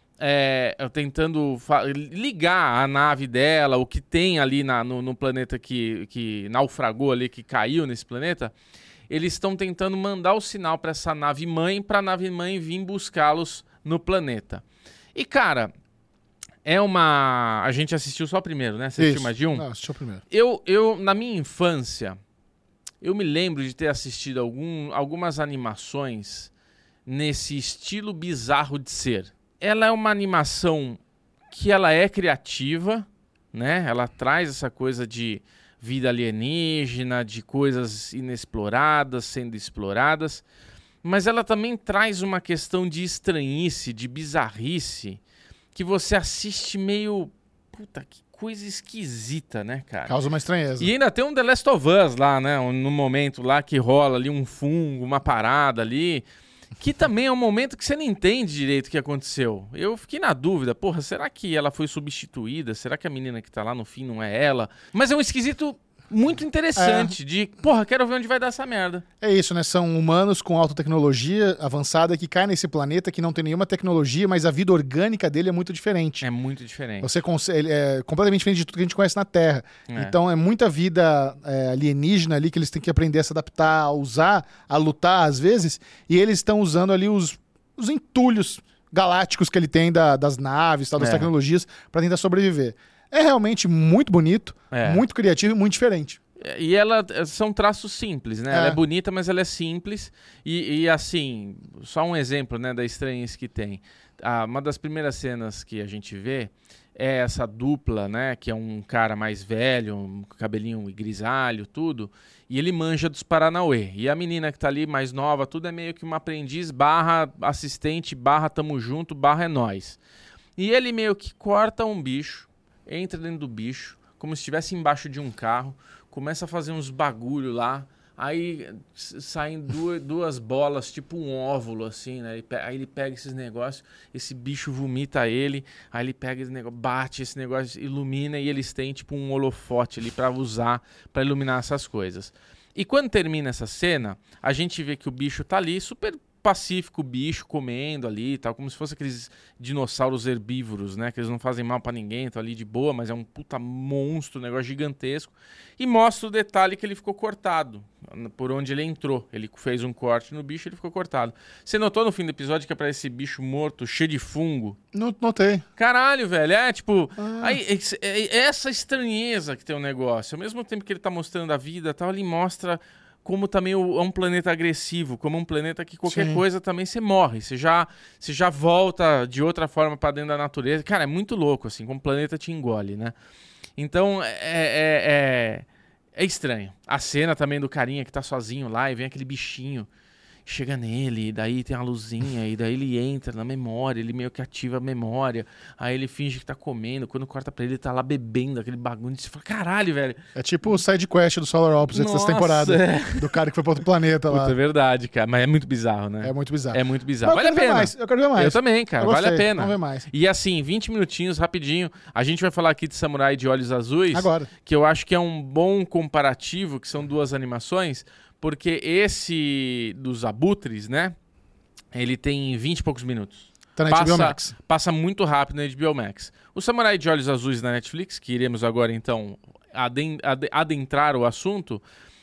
é, tentando ligar a nave dela, o que tem ali na, no, no planeta que, que naufragou ali, que caiu nesse planeta, eles estão tentando mandar o sinal para essa nave mãe, para a nave mãe vir buscá-los no planeta. E, cara, é uma... A gente assistiu só o primeiro, né? Você assistiu mais de um? Não, assistiu o primeiro. Eu, eu, na minha infância, eu me lembro de ter assistido algum, algumas animações nesse estilo bizarro de ser. Ela é uma animação que ela é criativa, né? Ela traz essa coisa de vida alienígena, de coisas inexploradas, sendo exploradas, mas ela também traz uma questão de estranhice, de bizarrice, que você assiste meio... Puta, que coisa esquisita, né, cara? Causa uma estranheza. E ainda tem um The Last of Us lá, né? No momento lá que rola ali um fungo, uma parada ali, que também é um momento que você não entende direito o que aconteceu. Eu fiquei na dúvida, porra, será que ela foi substituída? Será que a menina que tá lá no fim não é ela? Mas é um esquisito muito interessante, é. de, porra, quero ver onde vai dar essa merda. É isso, né? São humanos com alta tecnologia avançada que caem nesse planeta que não tem nenhuma tecnologia, mas a vida orgânica dele é muito diferente. É muito diferente. Você consegue, é completamente diferente de tudo que a gente conhece na Terra. É. Então é muita vida é, alienígena ali que eles têm que aprender a se adaptar, a usar, a lutar às vezes, e eles estão usando ali os, os entulhos galácticos que ele tem da, das naves, tal, das é. tecnologias, para tentar sobreviver. É realmente muito bonito, é. muito criativo e muito diferente. E ela são traços simples, né? É. Ela é bonita, mas ela é simples. E, e assim, só um exemplo, né, da estranhice que tem. Ah, uma das primeiras cenas que a gente vê é essa dupla, né? Que é um cara mais velho, um cabelinho grisalho, tudo. E ele manja dos Paranauê. E a menina que tá ali, mais nova, tudo é meio que uma aprendiz barra assistente, barra tamo junto, barra é nós. E ele meio que corta um bicho, entra dentro do bicho, como se estivesse embaixo de um carro, começa a fazer uns bagulho lá, aí saem duas, duas bolas, tipo um óvulo, assim, né? Aí ele pega esses negócios, esse bicho vomita ele, aí ele pega esse negócio, bate esse negócio, ilumina, e eles têm tipo um holofote ali pra usar, pra iluminar essas coisas. E quando termina essa cena, a gente vê que o bicho tá ali, super pacífico, o bicho comendo ali e tal, como se fosse aqueles dinossauros herbívoros, né, que eles não fazem mal pra ninguém, estão ali de boa, mas é um puta monstro, um negócio gigantesco, e mostra o detalhe que ele ficou cortado, por onde ele entrou, ele fez um corte no bicho e ele ficou cortado. Você notou no fim do episódio que aparece esse bicho morto, cheio de fungo? Não notei. Caralho, velho, é tipo, ah. aí, é, é essa estranheza que tem o negócio, ao mesmo tempo que ele tá mostrando a vida e tal, ele mostra como também é um planeta agressivo, como um planeta que qualquer Sim. coisa também você morre, você já, você já volta de outra forma para dentro da natureza. Cara, é muito louco, assim, como o planeta te engole, né? Então, é, é, é, é estranho. A cena também do carinha que tá sozinho lá e vem aquele bichinho, chega nele, e daí tem uma luzinha, e daí ele entra na memória, ele meio que ativa a memória, aí ele finge que tá comendo, quando corta pra ele, ele tá lá bebendo aquele bagulho, e você fala, caralho, velho. É tipo o side quest do Solar Opposites dessa temporada, é. do cara que foi pra outro planeta lá. Puta, é verdade, cara, mas é muito bizarro, né? É muito bizarro. É muito bizarro. Mas vale a pena. Mais. Eu quero ver mais. Eu também, cara, eu vale a pena. Vamos ver mais. E assim, vinte minutinhos, rapidinho, a gente vai falar aqui de Samurai de Olhos Azuis, agora, que eu acho que é um bom comparativo, que são duas animações, porque esse dos abutres, né? Ele tem vinte e poucos minutos. Tá na passa, H B O Max. Passa muito rápido na H B O Max. O Samurai de Olhos Azuis na Netflix, que iremos agora, então, adentrar o assunto,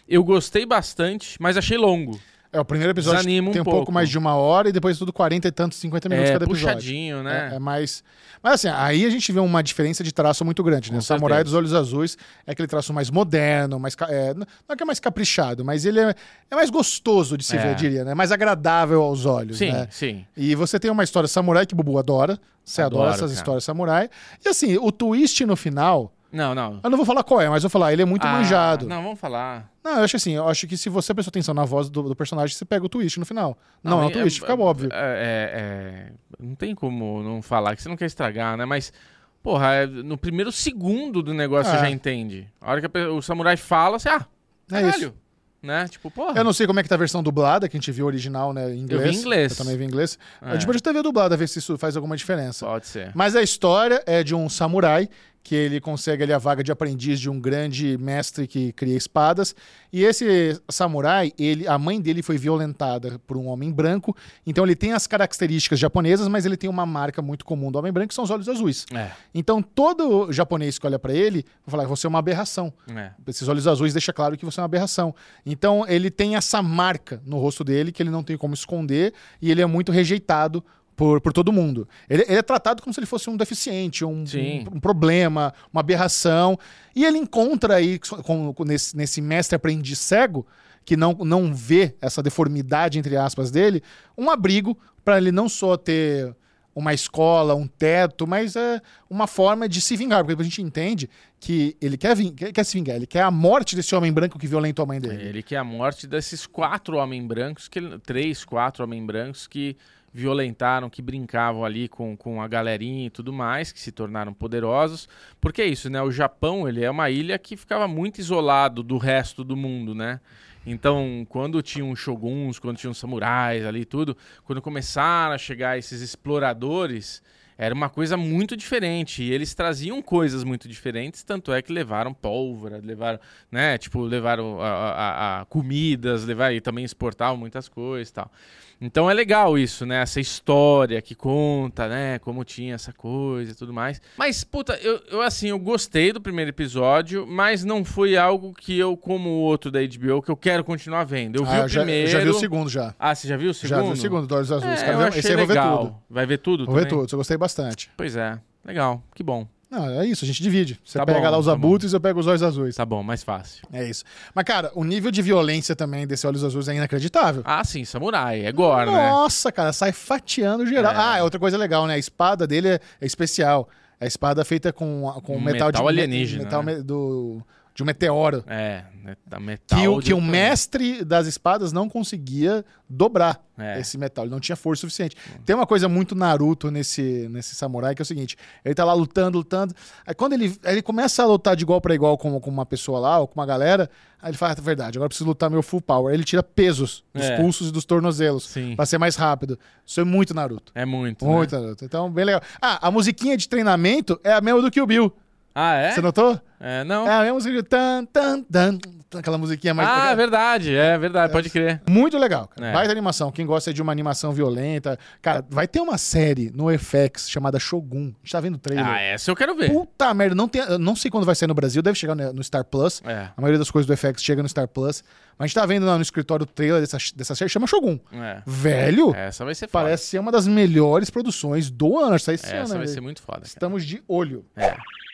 Eu gostei bastante, mas achei longo. É, o primeiro episódio Desanima um tem um pouco. pouco mais de uma hora e depois tudo quarenta e tantos, cinquenta minutos É, cada episódio. puxadinho, né? É, é mais... Mas assim, aí a gente vê uma diferença de traço muito grande, né? Com O Samurai certeza. dos Olhos Azuis é aquele traço mais moderno, mais... ca- é, não é que é mais caprichado, mas ele é, é mais gostoso de se É. ver, eu diria, né? Mais agradável aos olhos, Sim, né? sim. E você tem uma história samurai que o Bubu adora. Você Adoro, adora essas cara. histórias samurai. E assim, o twist no final... Não, não. Eu não vou falar qual é, mas vou falar, ele é muito Ah, manjado. Não, vamos falar. Não, eu acho assim, eu acho que se você prestou atenção na voz do, do personagem, você pega o twist no final. Não, é um twist, fica óbvio. É, é, é, não tem como não falar, que você não quer estragar, né? Mas, porra, é, no primeiro segundo do negócio É. você já entende. A hora que a pe- o samurai fala, você, ah, É caralho. isso. Né? Tipo, porra. Eu não sei como é que tá a versão dublada, que a gente viu original, né, em inglês. Eu vi em inglês. Eu também vi em inglês. É. A gente pode até ver dublada, ver se isso faz alguma diferença. Pode ser. Mas a história é de um samurai que ele consegue ali a vaga de aprendiz de um grande mestre que cria espadas. E esse samurai, ele, a mãe dele foi violentada por um homem branco, então ele tem as características japonesas, mas ele tem uma marca muito comum do homem branco, que são os olhos azuis. É, Então todo japonês que olha pra ele, vai falar, você é uma aberração. é. Esses olhos azuis deixa claro que você é uma aberração. Então ele tem essa marca no rosto dele que ele não tem como esconder e ele é muito rejeitado por, por todo mundo. Ele, ele é tratado como se ele fosse um deficiente, um, Sim. um, um problema, uma aberração. E ele encontra aí, com, com nesse, nesse mestre aprendiz cego, que não, não vê essa deformidade, entre aspas, dele, um abrigo para ele não só ter uma escola, um teto, mas é uma forma de se vingar, porque a gente entende que ele quer, ving- quer, quer se vingar, ele quer a morte desse homem branco que violentou a mãe dele. Ele quer a morte desses quatro homens brancos, que ele- três, quatro homens brancos que violentaram, que brincavam ali com, com a galerinha e tudo mais, que se tornaram poderosos. Porque é isso, né? O Japão, ele é uma ilha que ficava muito isolado do resto do mundo, né? Então, quando tinham shoguns, quando tinham samurais ali e tudo, quando começaram a chegar esses exploradores, era uma coisa muito diferente. E eles traziam coisas muito diferentes, tanto é que levaram pólvora, levaram, né? Tipo, levaram a, a- a comidas, levaram, e também exportavam muitas coisas e tal. Então é legal isso, né? Essa história que conta, né? Como tinha essa coisa e tudo mais. Mas, puta, eu, eu assim, eu gostei do primeiro episódio, mas não foi algo que eu, como o outro da H B O, que eu quero continuar vendo. Eu vi Ah, o já, primeiro... já vi o segundo já. Ah, você já viu o segundo? Já vi o segundo, do Olhos Azuis. É, Cara, eu achei esse aí eu vou ver legal. tudo. Vai ver tudo Vou ver também? tudo, eu gostei bastante. Pois é, legal, que bom. Não, é isso, a gente divide. Você Tá pega bom, lá os tá bom. abutres, eu pego os olhos azuis. Tá bom, mais fácil. É isso. Mas, cara, o nível de violência também desse Olhos Azuis é inacreditável. Ah, sim, samurai, é gore, né? Nossa, cara, sai fatiando geral. É. Ah, é outra coisa legal, né? A espada dele é, é especial. A espada é feita com, com Um metal, metal de alienígena, metal né? me- do, de um meteoro. É, né, tá metal. Que, o, de que o outro mestre das espadas não conseguia dobrar É. esse metal. Ele não tinha força suficiente. Tem uma coisa muito Naruto nesse, nesse samurai, que é o seguinte: ele tá lá lutando, lutando. Aí quando ele, aí ele começa a lutar de igual pra igual com, com uma pessoa lá, ou com uma galera, aí ele fala, ah, verdade, agora eu preciso lutar meu full power. Aí ele tira pesos dos É. pulsos e dos tornozelos Sim. pra ser mais rápido. Isso é muito Naruto. É muito, Muito né? Naruto. Então, bem legal. Ah, a musiquinha de treinamento é a mesma do Kill Bill. Ah, é? Você notou? É, não. É a mesma musiquinha. Tan, tan, tan, aquela musiquinha mais. Ah, é verdade, é verdade, pode crer. Muito legal, cara. É. Baita animação. Quem gosta de uma animação violenta. Cara, vai ter uma série no F X chamada Shogun. A gente tá vendo o trailer. Ah, essa eu quero ver. Puta merda, não, tem, eu não sei quando vai sair no Brasil, deve chegar no no Star Plus. É. A maioria das coisas do F X chega no Star Plus. Mas a gente tá vendo lá no escritório o trailer dessa, dessa série, chama Shogun. É. Velho, Essa vai ser foda. parece ser uma das melhores produções do ano. Acho que sai esse ano, Essa né, vai velho? ser muito foda, cara. Estamos de olho. É.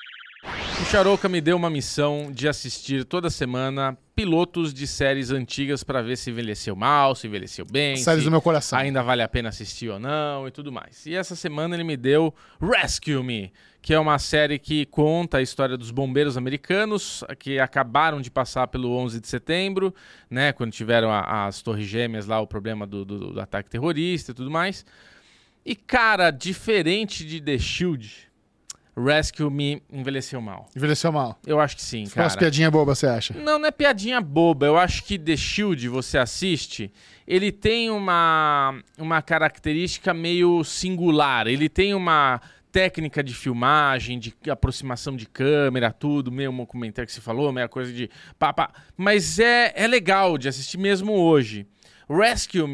O Charoca me deu uma missão de assistir toda semana pilotos de séries antigas pra ver se envelheceu mal, se envelheceu bem, Séries se do meu coração. ainda vale a pena assistir ou não e tudo mais. E essa semana ele me deu Rescue Me, que é uma série que conta a história dos bombeiros americanos que acabaram de passar pelo onze de setembro, né, quando tiveram a- as Torres Gêmeas lá, o problema do, do- do ataque terrorista e tudo mais. E, cara, diferente de The Shield, Rescue Me envelheceu mal. Envelheceu mal. Eu acho que sim, Foi umas cara. piadinhas bobas, você acha? Não, não é piadinha boba. Eu acho que The Shield, você assiste, ele tem uma, uma característica meio singular. Ele tem uma técnica de filmagem, de aproximação de câmera, tudo, meio documentário que você falou, meia coisa de pá, pá. Mas é, é legal de assistir mesmo hoje. Rescue Me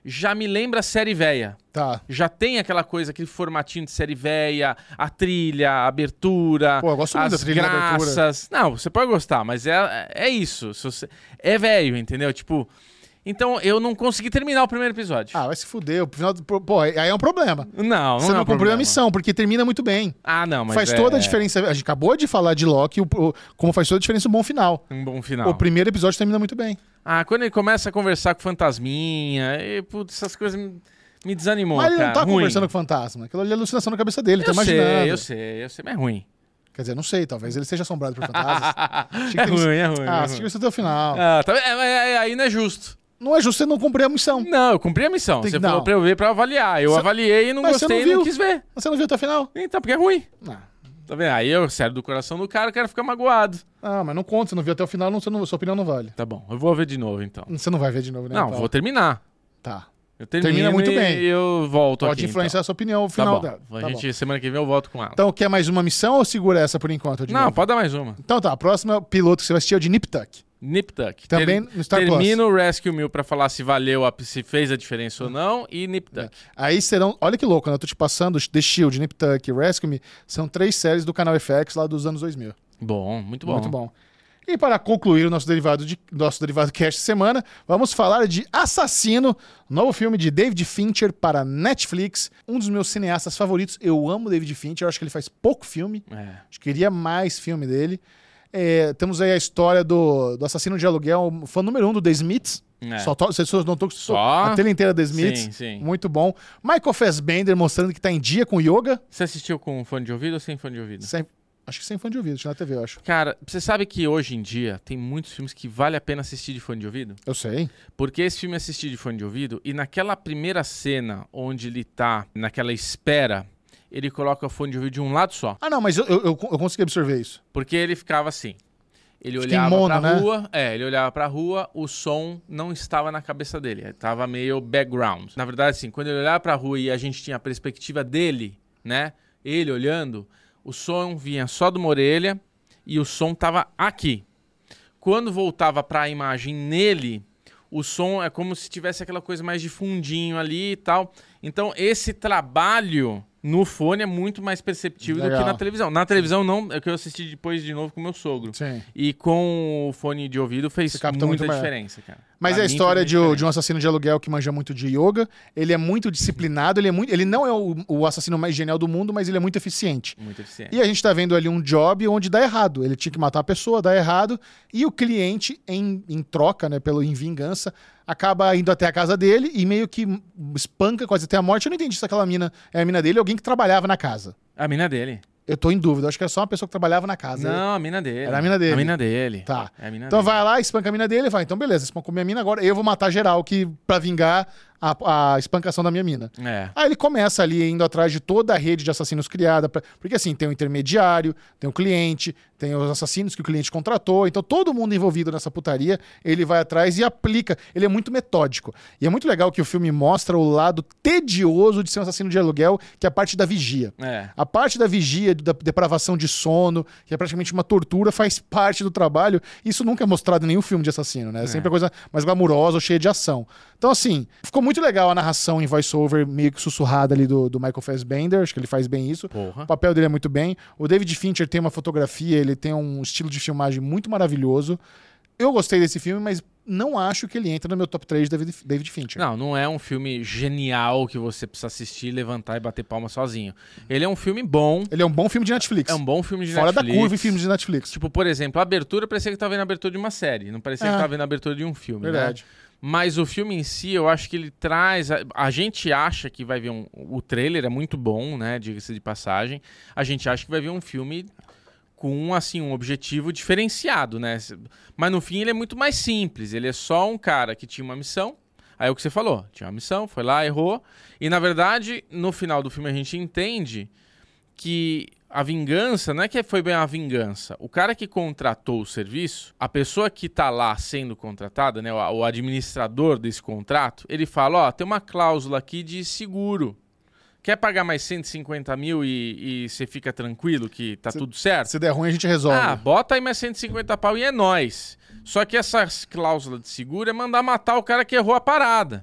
já me lembra série véia. Tá. Já tem aquela coisa, aquele formatinho de série véia, a trilha, a abertura, Pô, eu gosto muito as da trilha da abertura. graças. Não, você pode gostar, mas é, é isso. Se você- é velho, entendeu? Tipo, então eu não consegui terminar o primeiro episódio. Ah, vai se fuder. O final do... Pô, aí é um problema. não, não Você é não um cumpriu problema. a missão, porque termina muito bem. Ah, não, mas faz é, toda a diferença. A gente acabou de falar de Loki, o, o- como faz toda a diferença um bom final. Um bom final. O primeiro episódio termina muito bem. Ah, quando ele começa a conversar com o fantasminha, e, putz, essas coisas me, me desanimou, Mas ele cara. não tá Ruim. conversando com o fantasma. Aquilo ali é alucinação na cabeça dele, ele Eu tá imaginando. sei, eu sei, eu sei, mas é ruim. Quer dizer, não sei, talvez ele seja assombrado por fantasmas. Tinha que É ter ruim, visto- é ruim. Ah, é assistiu ruim. isso até o final. Ah, tá, é, é, é, aí não é justo. Não é justo você não cumprir a missão. Não, eu cumpri a missão. Tem Você que- falou não. pra eu ver pra eu avaliar. Eu Você- avaliei e não Mas você gostei não e não viu. quis ver. Você não viu até o final? Então, porque é ruim. Não. Tá vendo? Aí eu, sério do coração do cara, eu quero ficar magoado. Ah, mas não conta, você não viu até o final, não, você não- sua opinião não vale. Tá bom, eu vou ver de novo então. Você não vai ver de novo, né? Não, Paulo? vou terminar. Tá. Eu termino Termina muito e bem. eu volto Pode aqui, influenciar então. a sua opinião no Tá final bom. dela. A Tá gente, bom. semana que vem eu volto com ela. Então, quer mais uma missão ou segura essa por enquanto? de não, novo? pode dar mais uma. Então tá, a próxima piloto que você vai assistir é o de Nip Tuck. Nip Tuck. Também no Star Plus. Termina o Rescue Me pra falar se valeu, a- se fez a diferença ou não, e Nip Tuck. Aí serão, olha que louco, né? Eu tô te passando The Shield, Nip Tuck e Rescue Me, são três séries do canal F X lá dos anos dois mil. Bom, muito bom. Muito bom. E para concluir o nosso derivado de nosso derivado cast de semana, vamos falar de Assassino, novo filme de David Fincher para Netflix, um dos meus cineastas favoritos. Eu amo David Fincher, eu acho que ele faz pouco filme. É. Acho que queria mais filme dele. É, temos aí a história do, do assassino de aluguel, fã número um do The Smiths. É. Só to, vocês não estão Só? a tela inteira The Smiths. Sim, sim. Muito bom. Michael Fassbender mostrando que tá em dia com yoga. Você assistiu com fone de ouvido ou sem fone de ouvido? Sem- acho que sem fone de ouvido, tinha na T V, eu acho. Cara, você sabe que hoje em dia tem muitos filmes que vale a pena assistir de fone de ouvido? Eu sei. Porque esse filme é assistir de fone de ouvido e naquela primeira cena onde ele tá naquela espera, ele coloca o fone de ouvido de um lado só. Ah, não, mas eu, eu, eu eu consegui absorver isso. Porque ele ficava assim. Ele Fica em olhava mono, pra né? rua, é, ele olhava pra rua, o som não estava na cabeça dele, estava meio background. Na verdade, assim, quando ele olhava pra rua e a gente tinha a perspectiva dele, né, ele olhando, o som vinha só de uma orelha e o som tava aqui. Quando voltava pra imagem nele, o som é como se tivesse aquela coisa mais de fundinho ali e tal. Então, esse trabalho no fone é muito mais perceptível do Legal. que na televisão. Na televisão não, é que eu assisti depois de novo com meu sogro. Sim. E com o fone de ouvido fez Você capta muita muito mais. diferença, cara. Mas Pra é a mim história fez de, o- diferença. de um assassino de aluguel que manja muito de yoga. Ele é muito disciplinado, ele é muito. Ele não é o, o assassino mais genial do mundo, mas ele é muito eficiente. Muito eficiente. E a gente tá vendo ali um job onde dá errado. Ele tinha que matar uma pessoa, dá errado. E o cliente, em, em troca, né, pelo, em vingança, acaba indo até a casa dele e meio que espanca quase até a morte. Eu não entendi se aquela mina é a mina dele ou alguém que trabalhava na casa. A mina dele. Eu tô em dúvida. Eu acho que é só uma pessoa que trabalhava na casa. Não, a mina dele. Era a mina dele. A mina dele. Tá. É a mina Então dele. vai lá, espanca a mina dele e vai. Então beleza, espancou minha mina, agora eu vou matar geral que, pra vingar a, a espancação da minha mina. É. Aí ele começa ali indo atrás de toda a rede de assassinos criada, pra- porque assim, tem o intermediário, tem o cliente, tem os assassinos que o cliente contratou, então todo mundo envolvido nessa putaria, ele vai atrás e aplica. Ele é muito metódico. E é muito legal que o filme mostra o lado tedioso de ser um assassino de aluguel, que é a parte da vigia. É. A parte da vigia, da depravação de sono, que é praticamente uma tortura, faz parte do trabalho. Isso nunca é mostrado em nenhum filme de assassino, né? É sempre a coisa mais glamurosa ou cheia de ação. Então, assim, ficou muito legal a narração em voice-over, meio que sussurrada ali do, do Michael Fassbender. Acho que ele faz bem isso. Porra. O papel dele é muito bem. O David Fincher tem uma fotografia, ele tem um estilo de filmagem muito maravilhoso. Eu gostei desse filme, mas não acho que ele entra no meu top três de David, David Fincher. Não, não é um filme genial que você precisa assistir, levantar e bater palma sozinho. Ele é um filme bom, Ele é um bom filme de Netflix. é um bom filme de Fora Netflix. da curva em filmes de Netflix. Tipo, por exemplo, a abertura parecia que tava vendo a abertura de uma série, não parecia É. que tava vendo a abertura de um filme, Verdade. né? Mas o filme em si, eu acho que ele traz... A, a gente acha que vai ver um... O trailer é muito bom, né? Diga-se de passagem. A gente acha que vai ver um filme com, assim, um objetivo diferenciado, né? Mas no fim ele é muito mais simples. Ele é só um cara que tinha uma missão. Aí é o que você falou. Tinha uma missão, foi lá, errou. E, na verdade, no final do filme a gente entende que a vingança, não é que foi bem a vingança. O cara que contratou o serviço, a pessoa que tá lá sendo contratada, né, o, o administrador desse contrato, ele fala, ó, tem uma cláusula aqui de seguro. Quer pagar mais cento e cinquenta mil e, e você fica tranquilo que tá Se- tudo certo? Se der ruim, a gente resolve. Ah, bota aí mais cento e cinquenta pau e é nóis. Só que essa cláusula de seguro é mandar matar o cara que errou a parada.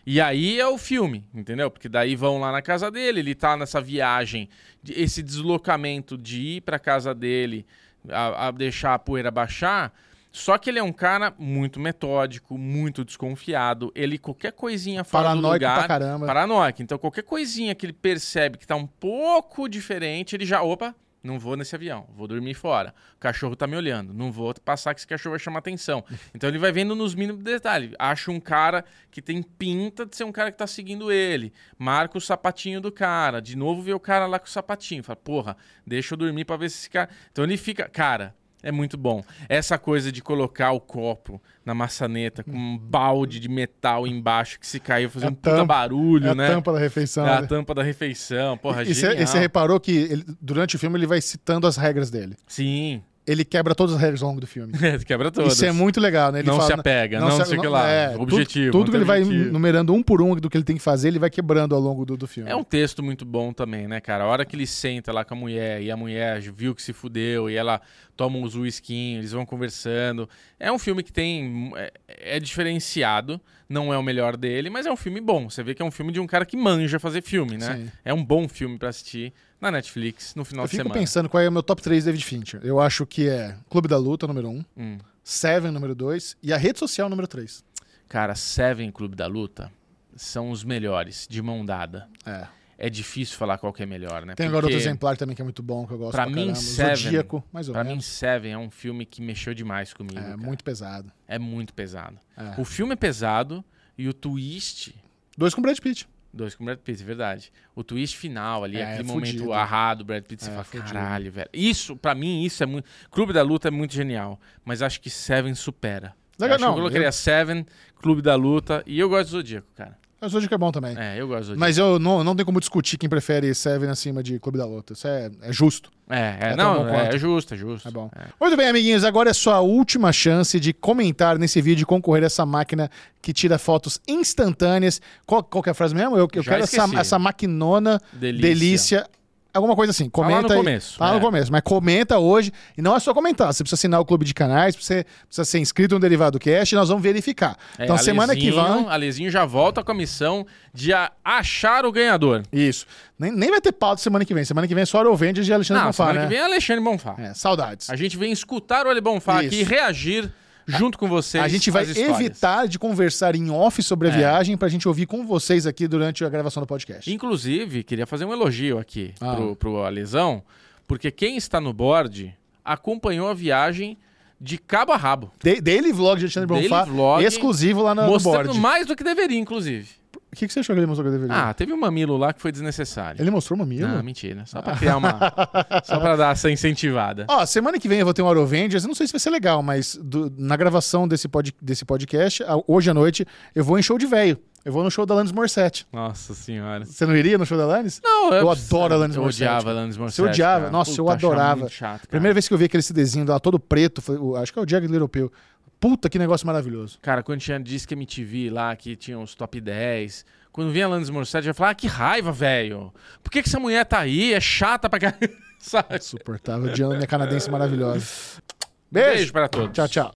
E aí é o filme, entendeu? Porque daí vão lá na casa dele, ele tá nessa viagem, de- esse deslocamento de ir pra casa dele, a, a deixar a poeira baixar. Só que ele é um cara muito metódico, muito desconfiado. Ele, qualquer coisinha fora do Paranoico lugar... pra caramba. Paranoico. Então, qualquer coisinha que ele percebe que tá um pouco diferente, ele já... Opa, não vou nesse avião, vou dormir fora. O cachorro tá me olhando, não vou passar que esse cachorro vai chamar atenção. Então, ele vai vendo nos mínimos detalhes. Acha um cara que tem pinta de ser um cara que tá seguindo ele. Marca o sapatinho do cara. De novo, vê o cara lá com o sapatinho. Fala, porra, deixa eu dormir pra ver se esse cara... Então, ele fica... Cara... É muito bom. Essa coisa de colocar o copo na maçaneta com um balde de metal embaixo que se caiu fazendo É um puta tampa- barulho, É a né? tampa da refeição. É a né? tampa da refeição. Porra, E genial. você reparou que ele- durante o filme ele vai citando as regras dele. Sim. Ele quebra todas as regras ao longo do filme. Quebra todas. Isso é muito legal, né? Ele Não fala, se apega, não sei o que lá. é, Objetivo, Tudo, tudo que não ele tem vai objetivo. numerando um por um do que ele tem que fazer, ele vai quebrando ao longo do, do filme. É um texto muito bom também, né, cara? A hora que ele senta lá com a mulher e a mulher viu que se fudeu e ela toma uns whiskinhos, eles vão conversando. É um filme que tem... É, é diferenciado, não é o melhor dele, mas é um filme bom. Você vê que é um filme de um cara que manja fazer filme, né? Sim. É um bom filme pra assistir na Netflix no final Eu de fico semana. pensando qual é o meu top três David Fincher. Eu acho que é Clube da Luta, número um, Hum. Seven, número dois, e a Rede Social, número três. Cara, Seven Clube da Luta são os melhores, de mão dada. É. É difícil falar qual que é melhor, né? Tem agora outro Porque, exemplar também que é muito bom, que eu gosto Pra pra, mim, caramba. Seven- Zodíaco, mais ou Pra mim, menos. Seven é um filme que mexeu demais comigo. É, cara. muito pesado. É muito pesado. É. O filme é pesado e o twist... Dois com Brad Pitt. Dois com o Brad Pitt, é verdade. O twist final ali, É, aquele é momento fudido. arrado, Brad Pitt, você É, fala, fudido. caralho, velho. Isso, pra mim, isso é muito... Clube da Luta é muito genial, mas acho que Seven supera. Legal, acho não, que eu colocaria eu- Seven, Clube da Luta, e eu gosto do Zodíaco, cara. O Zodíaco é bom também. É, eu gosto do Zodíaco. Mas eu não, não tem como discutir quem prefere Seven acima de Clube da Luta. Isso é, é justo. É, é, É tão não, bom é, quanto. é justo, é justo. É bom. É. Muito bem, amiguinhos. Agora é sua última chance de comentar nesse vídeo e concorrer a essa máquina que tira fotos instantâneas. Qual, qual que é a frase mesmo? Eu, eu Já quero essa, esqueci. essa maquinona Delícia. delícia. Alguma coisa assim. Tá lá Comenta no aí. começo, Tá lá é. no começo. Mas comenta hoje. E não é só comentar. Você precisa assinar o clube de canais, você precisa ser inscrito no Derivado Cast e nós vamos verificar. É, então, semana que Alezinho- vem. Alezinho já volta com a missão de a- achar o ganhador. Isso. Nem, nem vai ter pauta semana que vem. Semana que vem é só Eurovendes e Alexandre Não, Bonfá, semana né? que vem é Alexandre Bonfá. É, saudades. A gente vem escutar o Ale Bonfá aqui e Isso. reagir junto com vocês. A gente vai às histórias. evitar de conversar em off sobre a É. viagem pra gente ouvir com vocês aqui durante a gravação do podcast. Inclusive, queria fazer um elogio aqui Ah. pro, pro Alesão, porque quem está no board acompanhou a viagem de cabo a rabo. Da- Daily Vlog de Alexandre Daily Bonfá, vlog, exclusivo lá no, no mostrando board. mais do que deveria, inclusive. O que, que você achou que ele mostrou que eu deveria? Ah, teve um mamilo lá que foi desnecessário. Ele mostrou uma mamilo? Não, mentira. Só pra criar uma... só pra dar essa incentivada. Ó, semana que vem eu vou ter um Eurovengers. Eu não sei se vai ser legal, mas do- na gravação desse, pod, desse podcast, a- hoje à noite, eu vou em show de velho. Eu vou no show da Alanis Morissette. Nossa senhora. Você não iria no show da Alanis? Não, Eu adoro a Alanis Eu Morissette, odiava a cara. Alanis Morissette. Você odiava? cara. Nossa, eu Puta, achava adorava. muito chato, cara. Primeira vez que eu vi aquele CDzinho lá todo preto, foi, o- acho que é o Jagged Little Pill. Puta, que negócio maravilhoso. Cara, quando tinha Disque M T V lá, que tinha os top dez, quando vinha a Alanis Morissette, eu ia falar, ah, que raiva, velho. Por que, que essa mulher tá aí? É chata pra caralho. Sabe? Suportável. Diana, minha canadense maravilhosa. Beijo Beijo. para todos. Tchau, tchau.